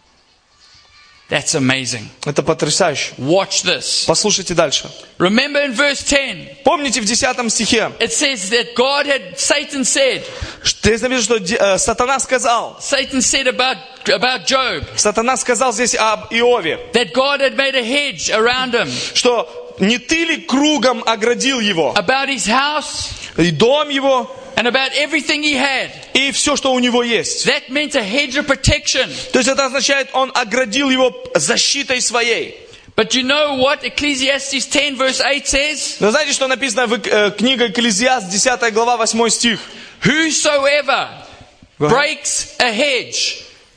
That's amazing. Это потрясающе. Watch this. Послушайте дальше. Remember in verse ten, Помните в десятом стихе, it says that God had, Satan said, здесь написано, что де- э, сатана сказал, Satan said about, about Job, сатана сказал здесь об Иове, that God had made a hedge around him, что не ты ли кругом оградил его, about his house, и дом его, and about everything he had. и все, что у него есть. That meant a hedge of protection. То есть это означает, он оградил его защитой своей. But you know what Ecclesiastes ten verse eight says? Но знаете, что написано в э, книге Экклезиаст, десятая глава, восьмой стих? Whosoever breaks a hedge,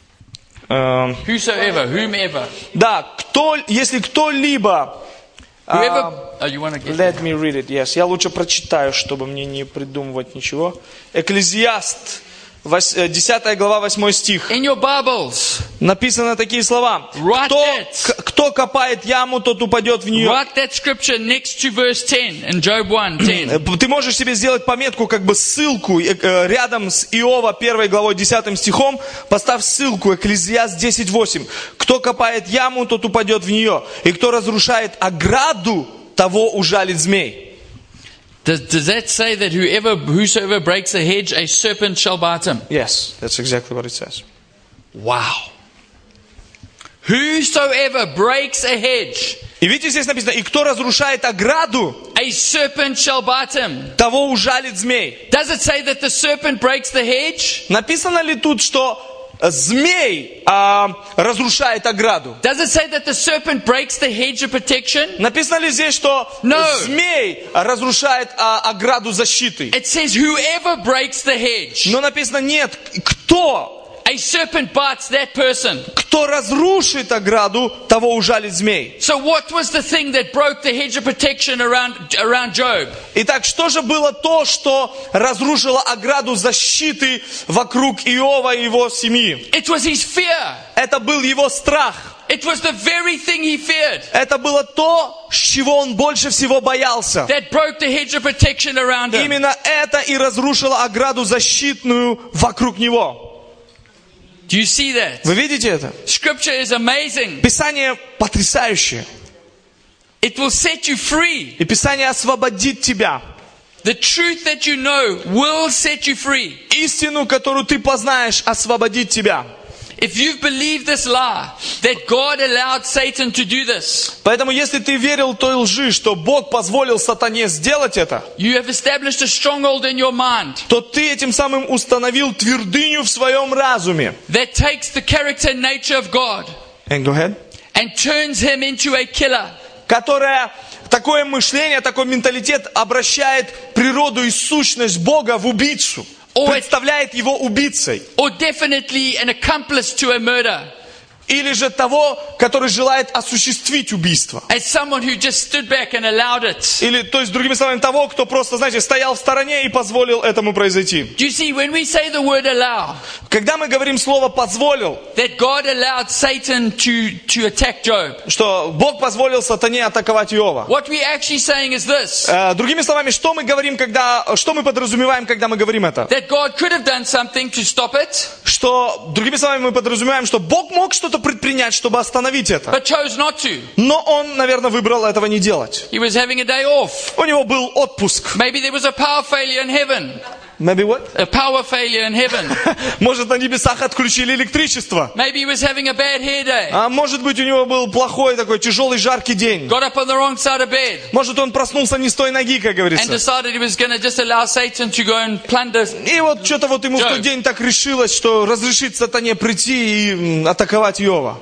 Эм, whosoever, whomever, да, кто, если кто-либо... whoever, oh, you want to get Let me read it, yes. Я лучше прочитаю, чтобы мне не придумывать ничего. Экклезиаст, десятая глава, восьмой стих. In your Bibles, Написаны такие слова. Write Кто, that. к- кто копает яму, тот упадет в нее. write that scripture next to verse ten in Job one ten. Ты можешь себе сделать пометку, как бы ссылку, э, э, рядом с Иова первой главой десятым стихом, поставь ссылку, Экклезиаст десять восемь. Кто копает яму, тот упадет в нее. И кто разрушает ограду, того ужалит змей. Does, does that say that whoever, whosoever breaks a hedge, a serpent shall bite him? Yes, that's exactly what it says. Wow. Whosoever breaks a hedge, И видите, здесь написано, и кто разрушает ограду, a serpent shall bite him. того ужалит змей. Does it say that the serpent breaks the hedge? Написано ли тут, что змей а, разрушает ограду? Does it say that the serpent breaks the hedge of protection? Написано ли здесь, что No. змей разрушает а, ограду защиты? It says whoever breaks the hedge, Но написано нет, кто, a serpent bites that person. кто разрушит ограду, того ужалит змей. So what was the thing that broke the hedge of protection around, around Job? Итак, что же было то, что разрушило ограду защиты вокруг Иова и его семьи? It was his fear. Это был его страх. It was the very thing he feared Это было то, с чего он больше всего боялся. that broke the hedge of protection around him. Именно это и разрушило ограду защитную вокруг него. Do you see that? Вы видите это? Scripture is amazing. Писание потрясающее. It will set you free. И Писание освободит тебя. The truth that you know will set you free. Истину, которую ты познаешь, освободит тебя. If you've believed this lie, that God allowed Satan to do this, Поэтому, если ты верил той лжи, что Бог позволил сатане сделать это, you have established a stronghold in your mind то ты этим самым установил твердыню в своем разуме. that takes the character and nature of God And go ahead. and turns him into a killer. Которая такое мышление, такой менталитет обращает природу и сущность Бога в убийцу. О, Представляет его убийцей. Or definitely an accomplice to a murder. Или же того, который желает осуществить убийство. As someone who just stood back and allowed it. Или, то есть, другими словами, того, кто просто, знаете, стоял в стороне и позволил этому произойти. Do you see, when we say the word allow, Когда мы говорим слово «позволил», that God allowed Satan to, to attack Job, что Бог позволил сатане атаковать Иова. what we're actually saying is this, Э, другими словами, что мы говорим, когда, что мы подразумеваем, когда мы говорим это? that God could have done something to stop it, Что, другими словами, мы подразумеваем, что Бог мог что-то предпринять, чтобы остановить это. but chose not to. Но он, наверное, выбрал этого не делать. He was having a day off. У него был отпуск. Maybe there was a power failure in heaven. Maybe what? A power failure in heaven. Может, на небесах отключили электричество. Maybe he was having a bad hair day. А может быть, у него был плохой такой тяжелый жаркий день. Got up on the wrong side of bed Может, он проснулся не с той ноги, как and говорится. decided he was going to just allow Satan to go and plunder. И вот что-то вот ему в тот Job. день так решилось, что разрешить сатане прийти и м, атаковать Иова.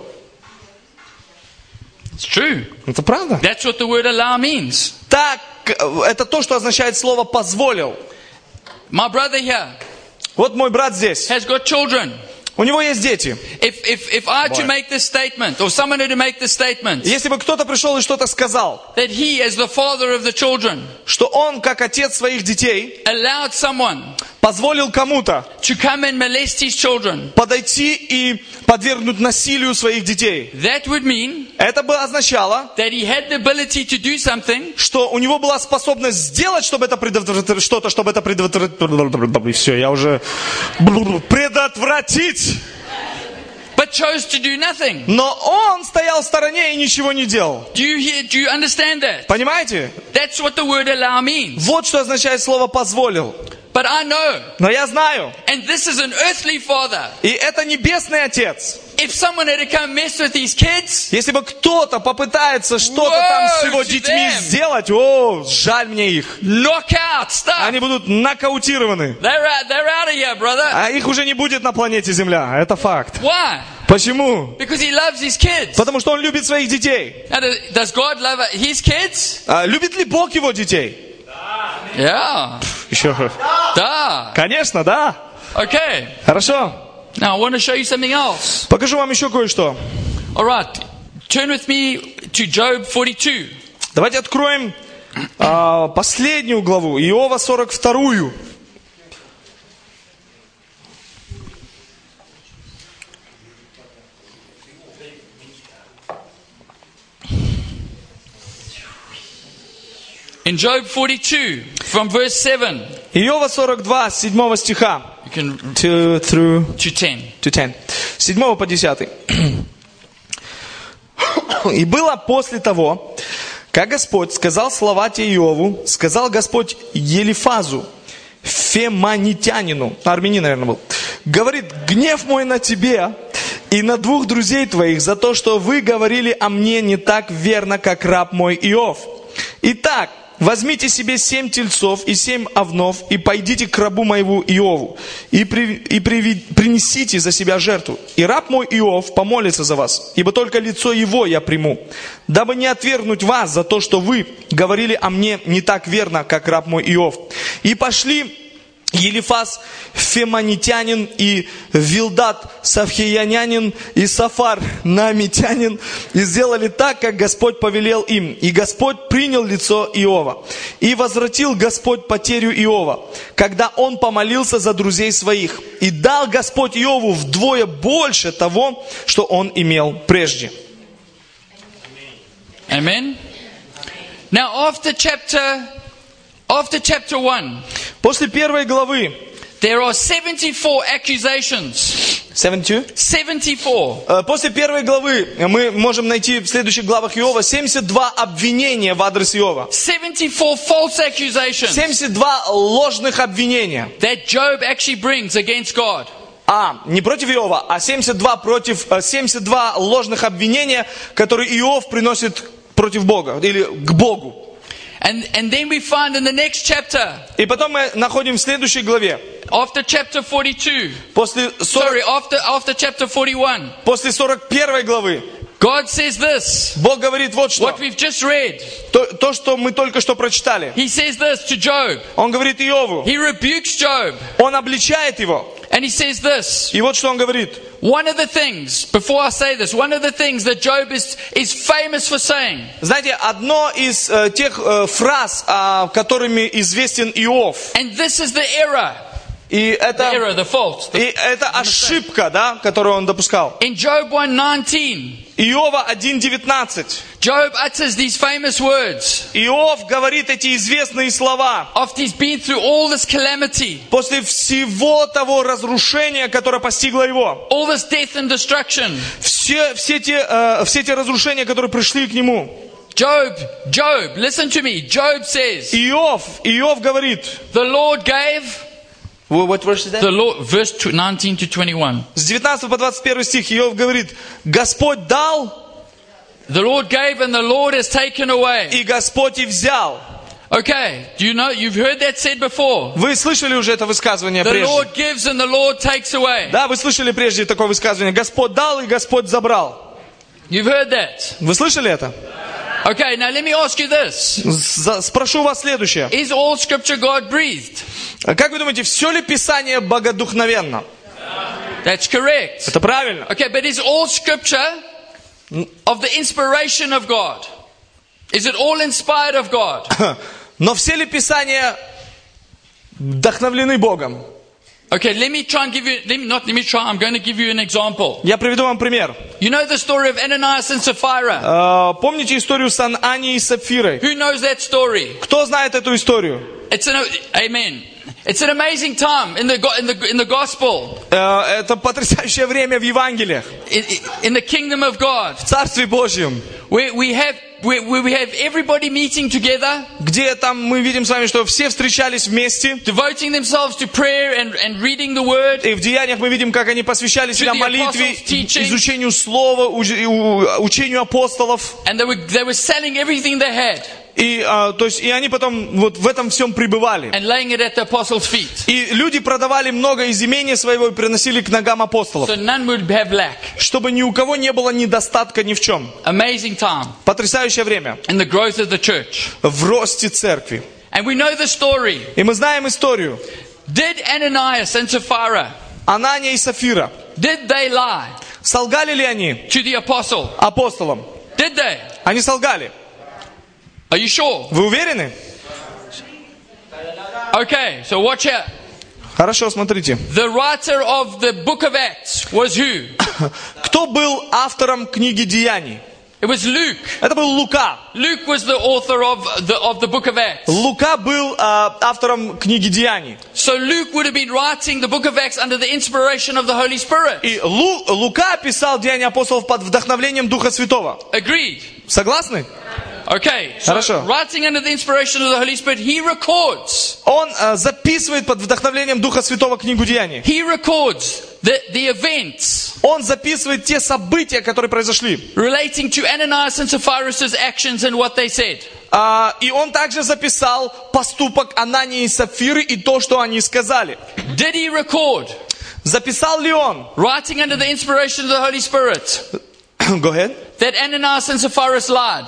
It's true. Это правда? That's what the word allow means. Так, э, это то, что означает слово «позволил». My brother here Вот мой брат здесь. has got children. У него есть дети. If, if, if I had to make this statement, or someone had to make this statement, Если бы кто-то пришел и что-то сказал, that he, as the father of the children, что он, как отец своих детей, allowed someone позволил кому-то to come and molest his children, подойти и подвергнуть насилию своих детей, that would mean это бы означало, that he had the ability to do something, что у него была способность сделать, чтобы это предотвратить, что-то, чтобы это предотвратить. И все, я уже предотвратить. but chose to do nothing. Но он стоял в стороне и ничего не делал. Do you hear, do you understand that? Понимаете? That's what the word allow means. Вот что означает слово «позволил». But I know, Но я знаю, and this is an earthly father, и это небесный отец. if someone had to come mess with these kids, Если бы кто-то попытается что-то Woe там с его to детьми them. сделать, о, жаль мне их. knockout stuff, Они будут нокаутированы. they're out, they're out of here, brother. А их уже не будет на планете Земля. Это факт. Why? Почему? Because he loves his kids. Потому что он любит своих детей. Now, does God love his kids? А любит ли Бог его детей? Yeah. Еще. Da. Конечно, да. Okay. Хорошо. Now I want to show you something else. Покажу вам еще кое-что. All right. Turn with me to Job forty-two. Давайте откроем а, последнюю главу, Иова сорок вторую. In Job forty-two, from verse seven Иова сорок два, с седьмого стиха. you can To, through, to ten. to ten. С седьмого по десятый. «И было после того, как Господь сказал слова те Иову, сказал Господь Елифазу, феманитянину», армянин, наверное, был, говорит: «Гнев мой на тебе и на двух друзей твоих за то, что вы говорили о мне не так верно, как раб мой Иов. Итак, возьмите себе семь тельцов и семь овнов, и пойдите к рабу моему Иову, и, при, и при, принесите за себя жертву. И раб мой Иов помолится за вас, ибо только лицо его я приму, дабы не отвергнуть вас за то, что вы говорили о мне не так верно, как раб мой Иов». И пошли Елифаз феманитянин и Вилдат савхиянянин и Сафар наамитянин и сделали так, как Господь повелел им. И Господь принял лицо Иова. И возвратил Господь потерю Иова, когда он помолился за друзей своих. И дал Господь Иову вдвое больше того, что он имел прежде. Amen. Now after chapter after chapter one, После первой главы there are seventy-four accusations. семьдесят два seventy-four. Э, После первой главы мы можем найти в следующих главах Иова семьдесят два обвинения в адрес Иова. seventy-four false accusations семьдесят два ложных обвинения. that Job actually brings against God. А, не против Иова, а семьдесят два против, э, семьдесят два ложных обвинения, которые Иов приносит против Бога, или к Богу. And and then we find in the next chapter, И потом мы находим в следующей главе, after chapter forty-two, после, sorry, сорок, after after chapter forty-one, после сорок первой главы, God says this, Бог говорит вот что. what we've just read. То, то, что мы только что прочитали. He says this to Job. Он говорит Иову, He rebukes Job. он обличает его. And he says this. И вот что он говорит. One of the things, before I say this, one of the things that Job is, is famous for saying Знаете, одно из э, тех э, фраз, э, которыми известен Иов, and this is the error, и the это, error, the fault. и это ошибка, да, которую он допускал. In Job one nineteen, Иова один девятнадцать. Job utters these famous words Иов говорит эти известные слова. after he's been through all this calamity, После всего того разрушения, которое постигло его. all this death and destruction. Все, все, те, э, все те разрушения, которые пришли к нему. Job, Job, listen to me. Job says, Иов, Иов говорит. the Lord gave, What verse is that? the Lord, verse nineteen to twenty-one. С девятнадцатого по двадцать первый стих Иов говорит: Господь дал, The Lord gave and the Lord has taken away. и Господь и взял. Okay, do you know, you've heard that said before. Вы слышали уже это высказывание The прежде? Lord gives and the Lord takes away. Да, вы слышали прежде такое высказывание. Господь дал, и Господь забрал. You've heard that. Вы слышали это? Okay, now let me ask you this. За- Спрошу вас следующее. Is all scripture God breathed? Как вы думаете, все ли Писание богодухновенно? That's correct. Это правильно. Okay, but is all scripture of the inspiration of God? Is it all inspired of God? Но все ли Писания вдохновлены Богом? Okay, let me try and give you, let me, not let me try, I'm going to give you an example. Я приведу вам пример. You know the story of Ananias and Sapphira? Э, Помните историю с Ананией и Сапфирой? Who knows that story? Кто знает эту историю? It's an, amen. It's an amazing time in the, go- in the, in the gospel, Э, Это потрясающее время в Евангелиях, in, in the kingdom of God, в Царстве Божьем, where we have, where, where we have everybody meeting together, где там мы видим с вами, что все встречались вместе, devoting themselves to prayer and, and reading the word. и в Деяниях мы видим, как они посвящали себя the молитве, apostles' teaching. изучению Слова, уж- и у- учению апостолов. And they were, they were selling everything they had И, а, то есть, и они потом вот в этом всем пребывали. and laying it at the apostles' feet. И люди продавали много из имения своего и приносили к ногам апостолов, So none would have lack. чтобы ни у кого не было недостатка ни в чем. Amazing time Потрясающее время in the growth of the church. в росте церкви. And we know the story. И мы знаем историю. Did Ananias and Sapphira, Анания и Сафира. did they lie Солгали ли они to the apostle? апостолам? Did they? Они солгали. Are you sure? Вы уверены? Okay, so watch out. Хорошо, смотрите. The writer of the book of Acts was who? Кто был автором книги Деяний? It was Luke. Это был Лука. Luke was the author of the, of the book of Acts. Лука был а, автором книги Деяний. So Luke would have been writing the book of Acts under the inspiration of the Holy Spirit. И Лу, Лука писал Деяния апостолов под вдохновлением Духа Святого. Agreed. Согласны? Okay. So Хорошо. writing under the inspiration of the Holy Spirit, he records. Он а, записывает под вдохновением Духа Святого книгу Деяний. He records the, the events Он записывает те события, которые произошли. relating to Ananias and Sapphira's actions and what they said. А, и он также записал поступок Анании и Сапфиры и то, что они сказали. Did he record, Записал ли он? writing under the inspiration of the Holy Spirit, Go ahead. that Ananias and Sapphira lied?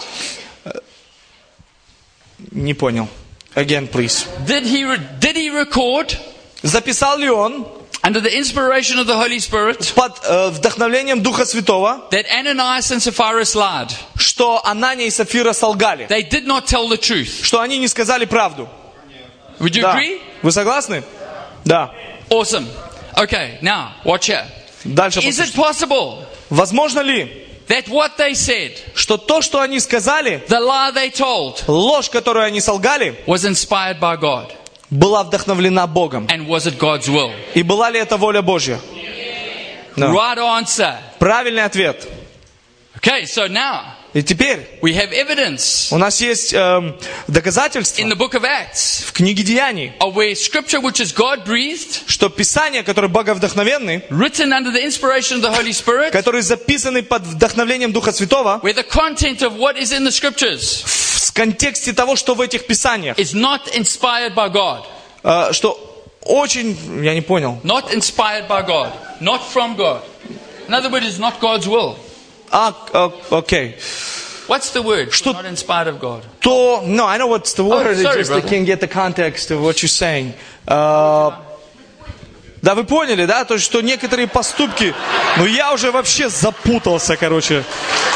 Не понял. Again, please. Did he, re- did he record, Записал ли он under the inspiration of the Holy Spirit, под э, вдохновением Духа Святого, that Ananias and Sapphira lied? что Анания и Сапфира солгали? They did not tell the truth. Что они не сказали правду? Would you Да. agree? Вы согласны? Да. Awesome. Okay, now, watch here. Дальше Is it послушайте. possible Возможно ли, that what they said, что то, что они сказали, the lie they told, ложь, которую они солгали, was inspired by God? была вдохновлена Богом? And was it God's will? И была ли это воля Божья? Да. Right answer. Правильный ответ. Okay, so now И теперь we have evidence у нас есть эм, доказательства in the book of Acts в книге Деяний, of where scripture, which is God breathed, что Писания, которые боговдохновенны, written under the inspiration of the Holy Spirit, которые записаны под вдохновением Духа Святого, where the content of what is in the scriptures в контексте того, что в этих Писаниях, is not inspired by God. э, что очень, я не понял, Not inspired by God. Not from God. In other words, it's not God's will. а, э, окей, What's the word? Что- Not inspired of God. то, no, I know what's the word, Oh, sorry, I just I brother. can't get the context of what you're saying. Э, да, вы поняли, да, то, что некоторые поступки, ну я уже вообще запутался, короче.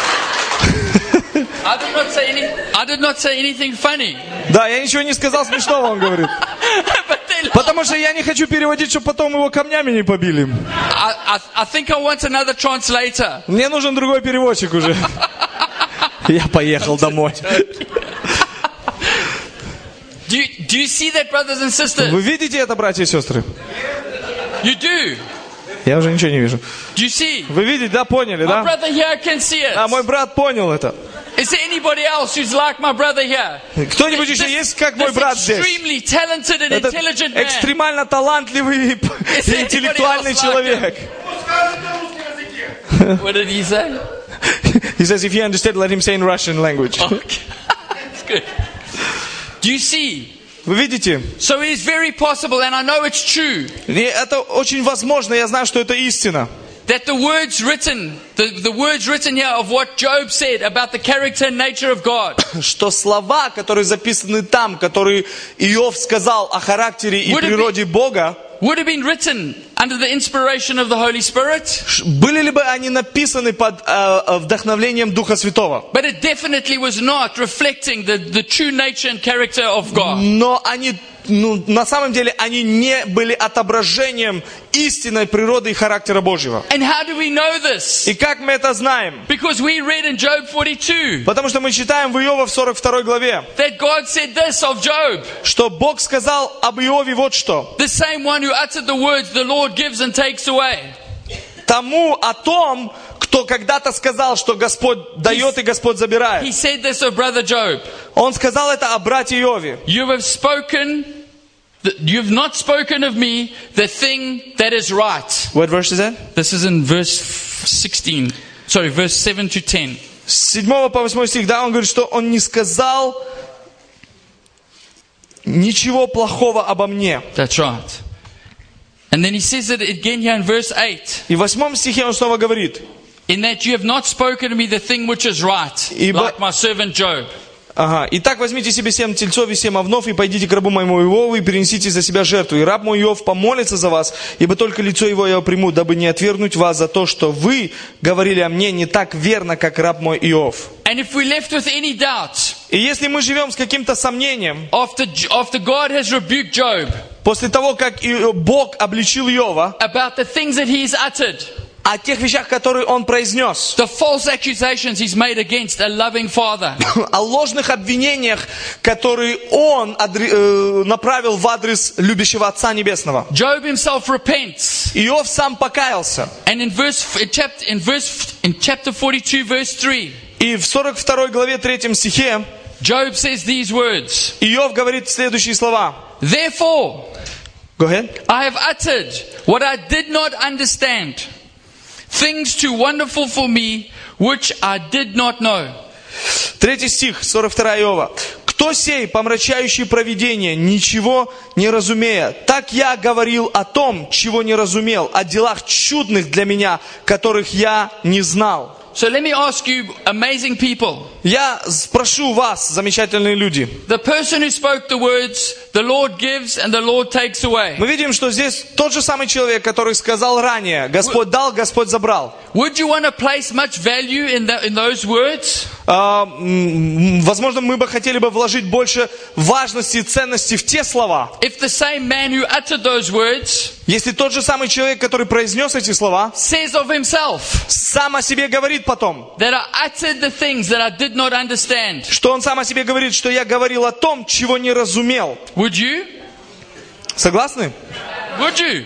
I did not say any. I did not say anything funny. Да, я ничего не сказал смешного, он говорит. But then, Потому что я не хочу переводить, чтобы потом его камнями не побили. I, I, I think I want another translator. Мне нужен другой переводчик уже. Я поехал домой. Do you, do you see that, brothers and sisters? Вы видите это, братья и сестры? You do. Я уже ничего не вижу. Do you see? Вы видите, да, поняли, My да? brother here can see it. А мой брат понял это. Is there anybody else who's like my brother here? Кто-нибудь еще есть, как мой This брат здесь? extremely talented and Этот intelligent man. экстремально талантливый и there интеллектуальный anybody else человек. What did he say? He says, if you understand, let him say in Russian language. Okay. That's good. Do you see? Вы видите? So it is very possible, and I know it's true, И это очень возможно, я знаю, что это истина. that the words written, the, the words written here of what Job said about the character and nature of God, Что слова, которые записаны там, которые Иов сказал о характере и Would it be- природе Бога, would have been written under the inspiration of the Holy Spirit, ш- были ли бы они написаны под э, э, вдохновением Духа Святого? but it definitely was not reflecting the, the true nature and character of God. Но они, ну, на самом деле, они не были отображением истинной природы и характера Божьего. And how do we know this? И как мы это знаем? Because we read in Job forty-two Потому что мы читаем в Иова в сорок второй главе, that God said this of Job, что Бог сказал об Иове вот что. the same one who uttered the words the Lord gives and takes away. Тому о том, кто когда-то сказал, что Господь дает и Господь He забирает. said this of brother Job. Он сказал это о брате Иове. You have spoken, you have not spoken of me the thing that is right. What verse is that? This is in verse sixteen. Sorry, verse seven to ten. С седьмого по восьмой стих, да, он говорит, что он не сказал ничего плохого обо мне. That's right. And then he says it again here in verse eight. И в восьмом стихе он снова говорит, In that you have not spoken to me the thing which is right, Ибо- like my servant Job. ага, «Итак, возьмите себе семь тельцов и семь овнов, и пойдите к рабу моему Иову, и перенесите за себя жертву. И раб мой Иов помолится за вас, ибо только лицо его я приму, дабы не отвергнуть вас за то, что вы говорили о мне не так верно, как раб мой Иов». And if we're left with any doubt, И если мы живем с каким-то сомнением, after, after God has rebuked Job после того, как и Бог обличил Иова about the things that he's uttered, о тех вещах, которые он произнес. The false accusations he's made against a loving father. О ложных обвинениях, которые он адре- э, направил в адрес любящего Отца Небесного. Job himself repents. Иов сам покаялся. And in verse, in chapter, in verse, in chapter forty-two, verse three, И в сорок второй главе третьем стихе Job says these words. Иов говорит следующие слова. Therefore, Go ahead. I have uttered what I did not understand, things too wonderful for me, which I did not know. Третий стих, сорок вторая Иова. «Кто сей, помрачающий провидение, ничего не разумея? Так я говорил о том, чего не разумел, о делах чудных для меня, которых я не знал». So let me ask you, amazing people. Я спрошу вас, замечательные люди. The person who spoke the words, the Lord gives and the Lord takes away. Мы видим, что здесь тот же самый человек, который сказал ранее, Господь дал, Господь забрал. Would you want to place much value in, the, in those words? А, м, возможно, мы бы хотели бы вложить больше важности и ценности в те слова. If the same man who uttered those words Если тот же самый человек, который произнес эти слова, says of himself сам о себе говорит потом, that I uttered the things that I did not understand, что он сам о себе говорит, что я говорил о том, чего не разумел. would you? Согласны? Would you?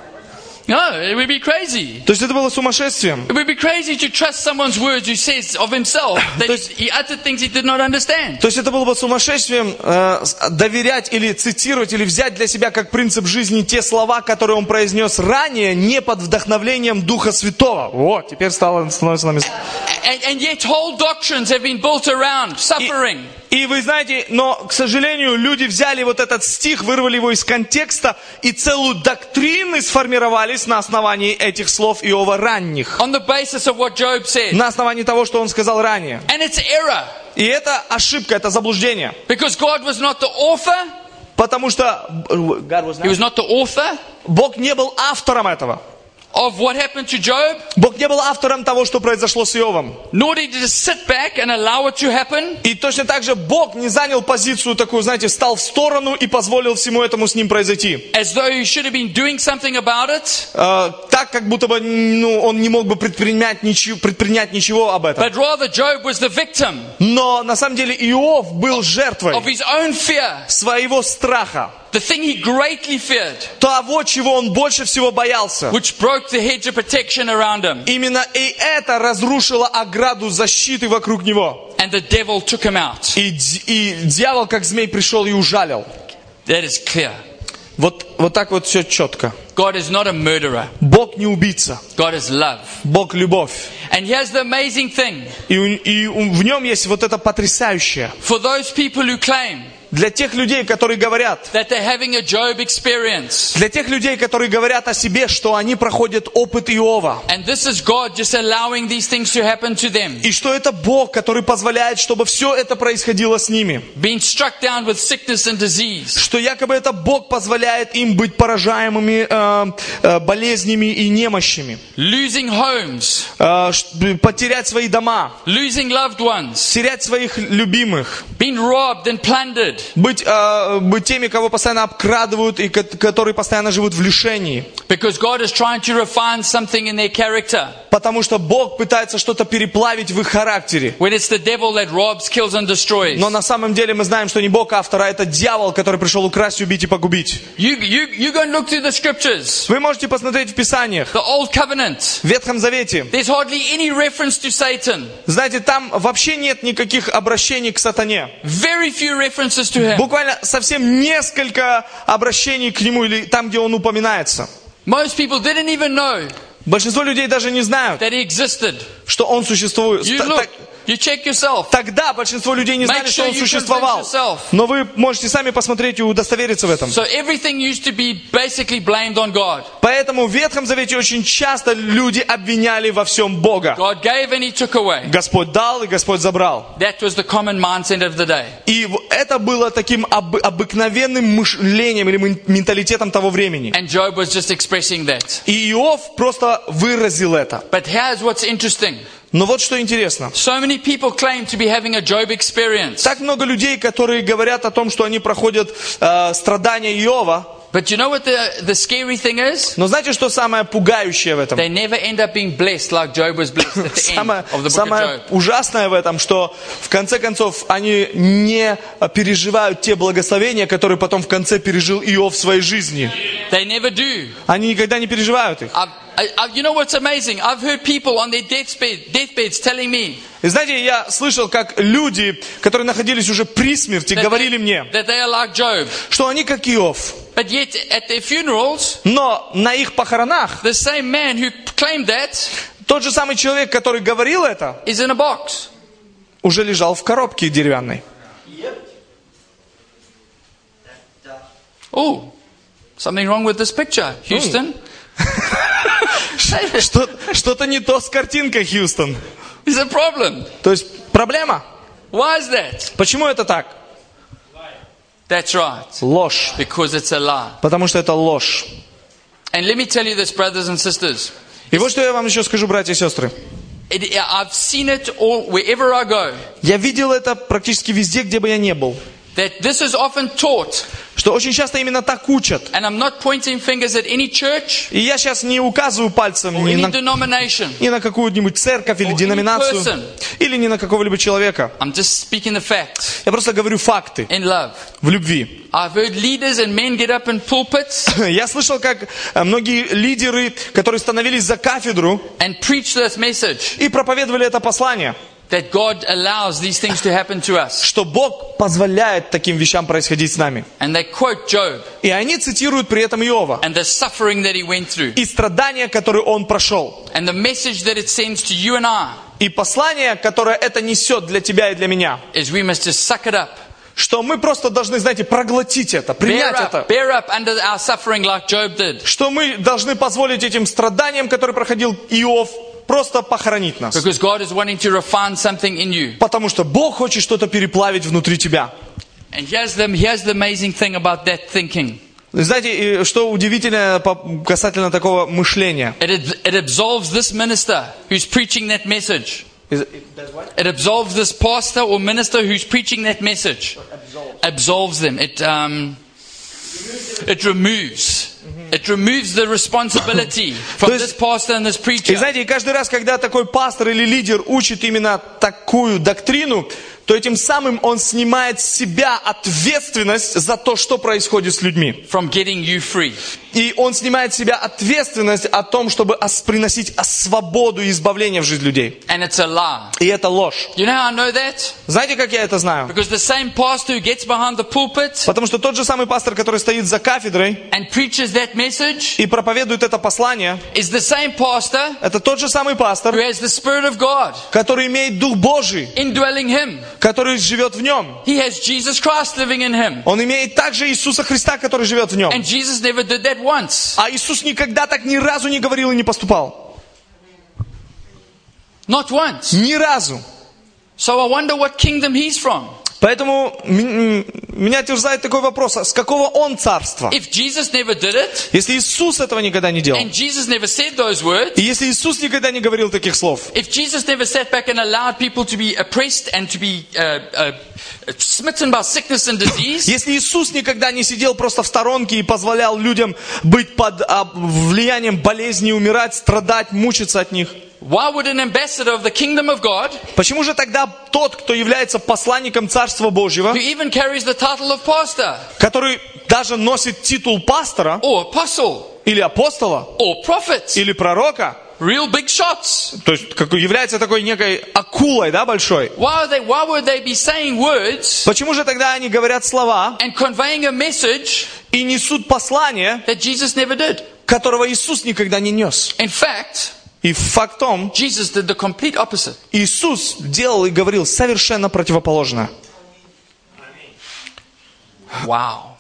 No, it would be crazy. То есть это было сумасшествием. It would be crazy to trust someone's words who says of himself that То есть- he uttered things he did not understand. То есть это было бы сумасшествием э, с- доверять или цитировать, или взять для себя как принцип жизни те слова, которые он произнес ранее, не под вдохновлением Духа Святого. Вот, теперь стало, становится на место. And, and yet whole doctrines have been built around suffering. И вы знаете, но, к сожалению, люди взяли вот этот стих, вырвали его из контекста и целую доктрины сформировались на основании этих слов Иова ранних. On the basis of what Job said. На основании того, что он сказал ранее. And it's error. И это ошибка, это заблуждение. Because God was not the author. Потому что He was not the author Бог не был автором этого. of what happened to Job. Бог не был автором того, что произошло с Иовом. Nor did he just sit back and allow it to happen. И точно так же Бог не занял позицию такую, знаете, встал в сторону и позволил всему этому с ним произойти. As though he should have been doing something about it. Э, так, как будто бы ну, он не мог бы предпринять ничего, предпринять ничего об этом. But rather Job was the victim Но на самом деле Иов был жертвой of his own fear. своего страха. The thing he greatly feared. Того, чего он больше всего боялся. Which broke the hedge of protection around him. Именно и это разрушило ограду защиты вокруг него. And the devil took him out. И, д- и дьявол, как змей, пришел и ужалил. That is clear. Вот, вот так вот все четко. God is not a murderer. Бог не убийца. God is love. Бог любовь. And here's the amazing thing. И, у- и у- в нем есть вот это потрясающее. For those people who claim Для тех людей, которые говорят, that they're having a Job experience. для тех людей, которые говорят о себе, что они проходят опыт Иова. And this is God just allowing these things to happen to them. И что это Бог, который позволяет, чтобы все это происходило с ними. Being struck down with sickness and disease. Что якобы это Бог позволяет им быть поражаемыми э, э, болезнями и немощами. Losing homes. Э, ш- потерять свои дома. Losing loved ones. Терять своих любимых. Being robbed and plundered. Быть, э, быть теми, кого постоянно обкрадывают и ко- которые постоянно живут в лишении. Because God is trying to refine something in their character. Потому что Бог пытается что-то переплавить в их характере. When it's the devil that robs, kills and destroys. Но на самом деле мы знаем, что не Бог автор, а это дьявол, который пришел украсть, убить и погубить. You, you, you go and look through the scriptures. Вы можете посмотреть в Писаниях, The Old Covenant. в Ветхом Завете. There's hardly any reference to Satan. Знаете, там вообще нет никаких обращений к сатане. Very few references to him. Буквально совсем несколько обращений к нему, или там, где он упоминается. Most people didn't even know Большинство людей даже не знают, that he existed. что он существует. You Т- look, так- you check yourself. Тогда большинство людей не знали, Make что sure он you существовал. convince yourself. Но вы можете сами посмотреть и удостовериться в этом. So everything used to be basically blamed on God. Поэтому в Ветхом Завете очень часто люди обвиняли во всем Бога. God gave and he took away. Господь дал и Господь забрал. That was the common mindset of the day. И в- это было таким об- обыкновенным мышлением или мен- менталитетом того времени. And Job was just expressing that. И Иов просто выразил это. But here's what's interesting. Но вот что интересно. So many people claim to be having a Job experience. Так много людей, которые говорят о том, что они проходят э, страдания Иова. But you know what the, the scary thing is? Но знаете, что самое пугающее в этом? They never end up being blessed like Job was blessed at the end Самое, of the book of самое Job. ужасное в этом, что в конце концов они не переживают те благословения, которые потом в конце пережил Иов в своей жизни. They never do. Они никогда не переживают их. I've, I, I, you know what's amazing? I've heard people on their deathbed, deathbeds telling me И знаете, я слышал, как люди, которые находились уже при смерти, that говорили they, мне, that they are like Job. что они как Иов. But yet at their funerals, Но на их похоронах the same man who claimed that тот же самый человек, который говорил это, is in a box. уже лежал в коробке деревянной. Oh, something wrong with this picture, Houston. Что, что-то не то с картинкой, Хьюстон. There's a problem. То есть проблема. Why is that? Почему это так? That's right. Ложь. Because it's a lie. Потому что это ложь. And let me tell you this, brothers and sisters. И вот что я вам еще скажу, братья и сестры. It, I've seen it all, wherever I go. Я видел это практически везде, где бы я ни был. That this is often taught. Что очень часто именно так учат. And I'm not pointing fingers at any church И я сейчас не указываю пальцем or ни any на, denomination. ни на какую-нибудь церковь или Or any деноминацию, person. или ни на какого-либо человека. I'm just speaking the facts Я просто говорю факты in love. в любви. I've heard leaders and men get up in pulpits Я слышал, как э, многие лидеры, которые становились за кафедру and preach this message и проповедовали это послание, that God allows these things to happen to us. что Бог позволяет таким вещам происходить с нами. And they quote Job И они цитируют при этом Иова. and the suffering that he went through. И страдания, которые он прошел. And the message that it sends to you and I И послание, которое это несет для тебя и для меня. is we must just suck it up. Что мы просто должны, знаете, проглотить это, Bear принять up, это. bear up under our suffering like Job did. Что мы должны позволить этим страданиям, которые проходил Иов, просто похоронить нас. Because God is wanting to refine something in you. Потому что Бог хочет что-то переплавить внутри тебя. And here's the, here's the amazing thing about that thinking. Знаете, и что удивительно по- касательно такого мышления? It, it absolves this minister who's preaching that message. It absolves this pastor or minister who's preaching that message. Absolves them. It, um, it removes. It removes the responsibility from То есть- this pastor and this И preacher. знаете, и каждый раз, когда такой пастор или лидер учит именно такую доктрину, то этим самым он снимает с себя ответственность за то, что происходит с людьми. From getting you free. И он снимает с себя ответственность о том, чтобы ос- приносить ос- свободу и избавление в жизнь людей. And it's a lie. И это ложь. You know how I know that? Знаете, как я это знаю? Because the same pastor who gets behind the pulpit Потому что тот же самый пастор, который стоит за кафедрой and preaches that message и проповедует это послание, is the same pastor это тот же самый пастор, who has the Spirit of God который имеет Дух Божий, indwelling him. который живет в нем. He has Jesus Christ living in him. Он имеет также Иисуса Христа, который живет в нем. And Jesus never did that once. А Иисус никогда так ни разу не говорил и не поступал. Not once. Ни разу. So I wonder what kingdom he's from. Поэтому м- м- меня терзает такой вопрос, а с какого он царства? If Jesus never did it, Если Иисус этого никогда не делал, and Jesus never said those words, и если Иисус никогда не говорил таких слов, if Jesus never sat back and allowed people to be oppressed and to be uh, uh, smitten by sickness and disease, если Иисус никогда не сидел просто в сторонке и позволял людям быть под а, влиянием болезни, умирать, страдать, мучиться от них, why would an ambassador of the kingdom of God, почему же тогда тот, кто является посланником Царства Божьего, who even carries the title of pastor, который даже носит титул пастора or apostle, или апостола, or prophet, или пророка, real big shots, то есть как, является такой некой акулой, да, большой, why, are they, why would they be saying words почему же тогда они говорят слова and conveying a message и несут послание, that Jesus never did? которого Иисус никогда не нес? In fact, И факт в том, Jesus did the complete opposite. Иисус делал и говорил совершенно противоположное. Wow.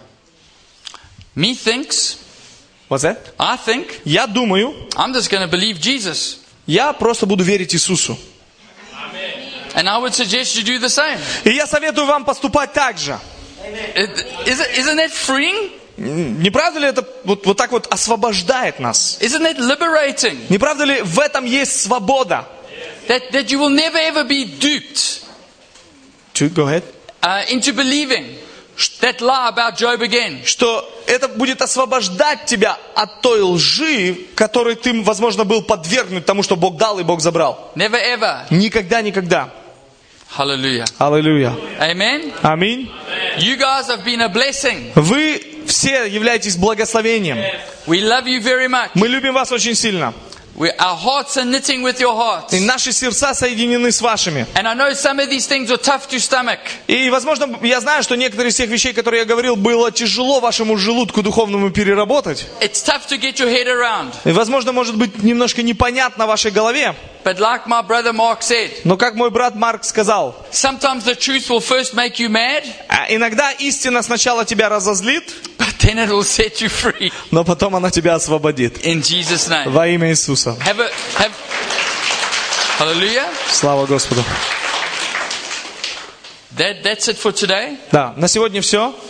Me thinks, What's that? I think, Я думаю, I'm just going to believe Jesus. я просто буду верить Иисусу. And I would suggest you do the same. И я советую вам поступать так же. It- Isn't, isn't that freeing? Не правда ли это вот, вот так вот освобождает нас? Isn't that liberating? Не правда ли в этом есть свобода? That, that you will never ever be duped To go ahead. uh, into believing that lie about Job again. что это будет освобождать тебя от той лжи, которой ты, возможно, был подвергнут тому, что Бог дал и Бог забрал. Never ever. Никогда, никогда. Hallelujah. Аллилуйя. Amen. Аминь. You guys have been a blessing. Вы все являетесь благословением. We love you very much. Мы любим вас очень сильно. We, our hearts are knitting with your hearts. И наши сердца соединены с вашими. And I know some of these things are tough to stomach. И, возможно, я знаю, что некоторые из тех вещей, которые я говорил, было тяжело вашему желудку духовному переработать. It's tough to get your head around. И, возможно, может быть немножко непонятно вашей голове. But like my brother Mark said, Но, как мой брат Марк сказал, sometimes the truth will first make you mad, а иногда истина сначала тебя разозлит, but then it will set you free. но потом она тебя освободит. In Jesus' name. Во имя Иисуса. Have a, have, hallelujah. Слава Господу. That, that's it for today. Да, на сегодня все.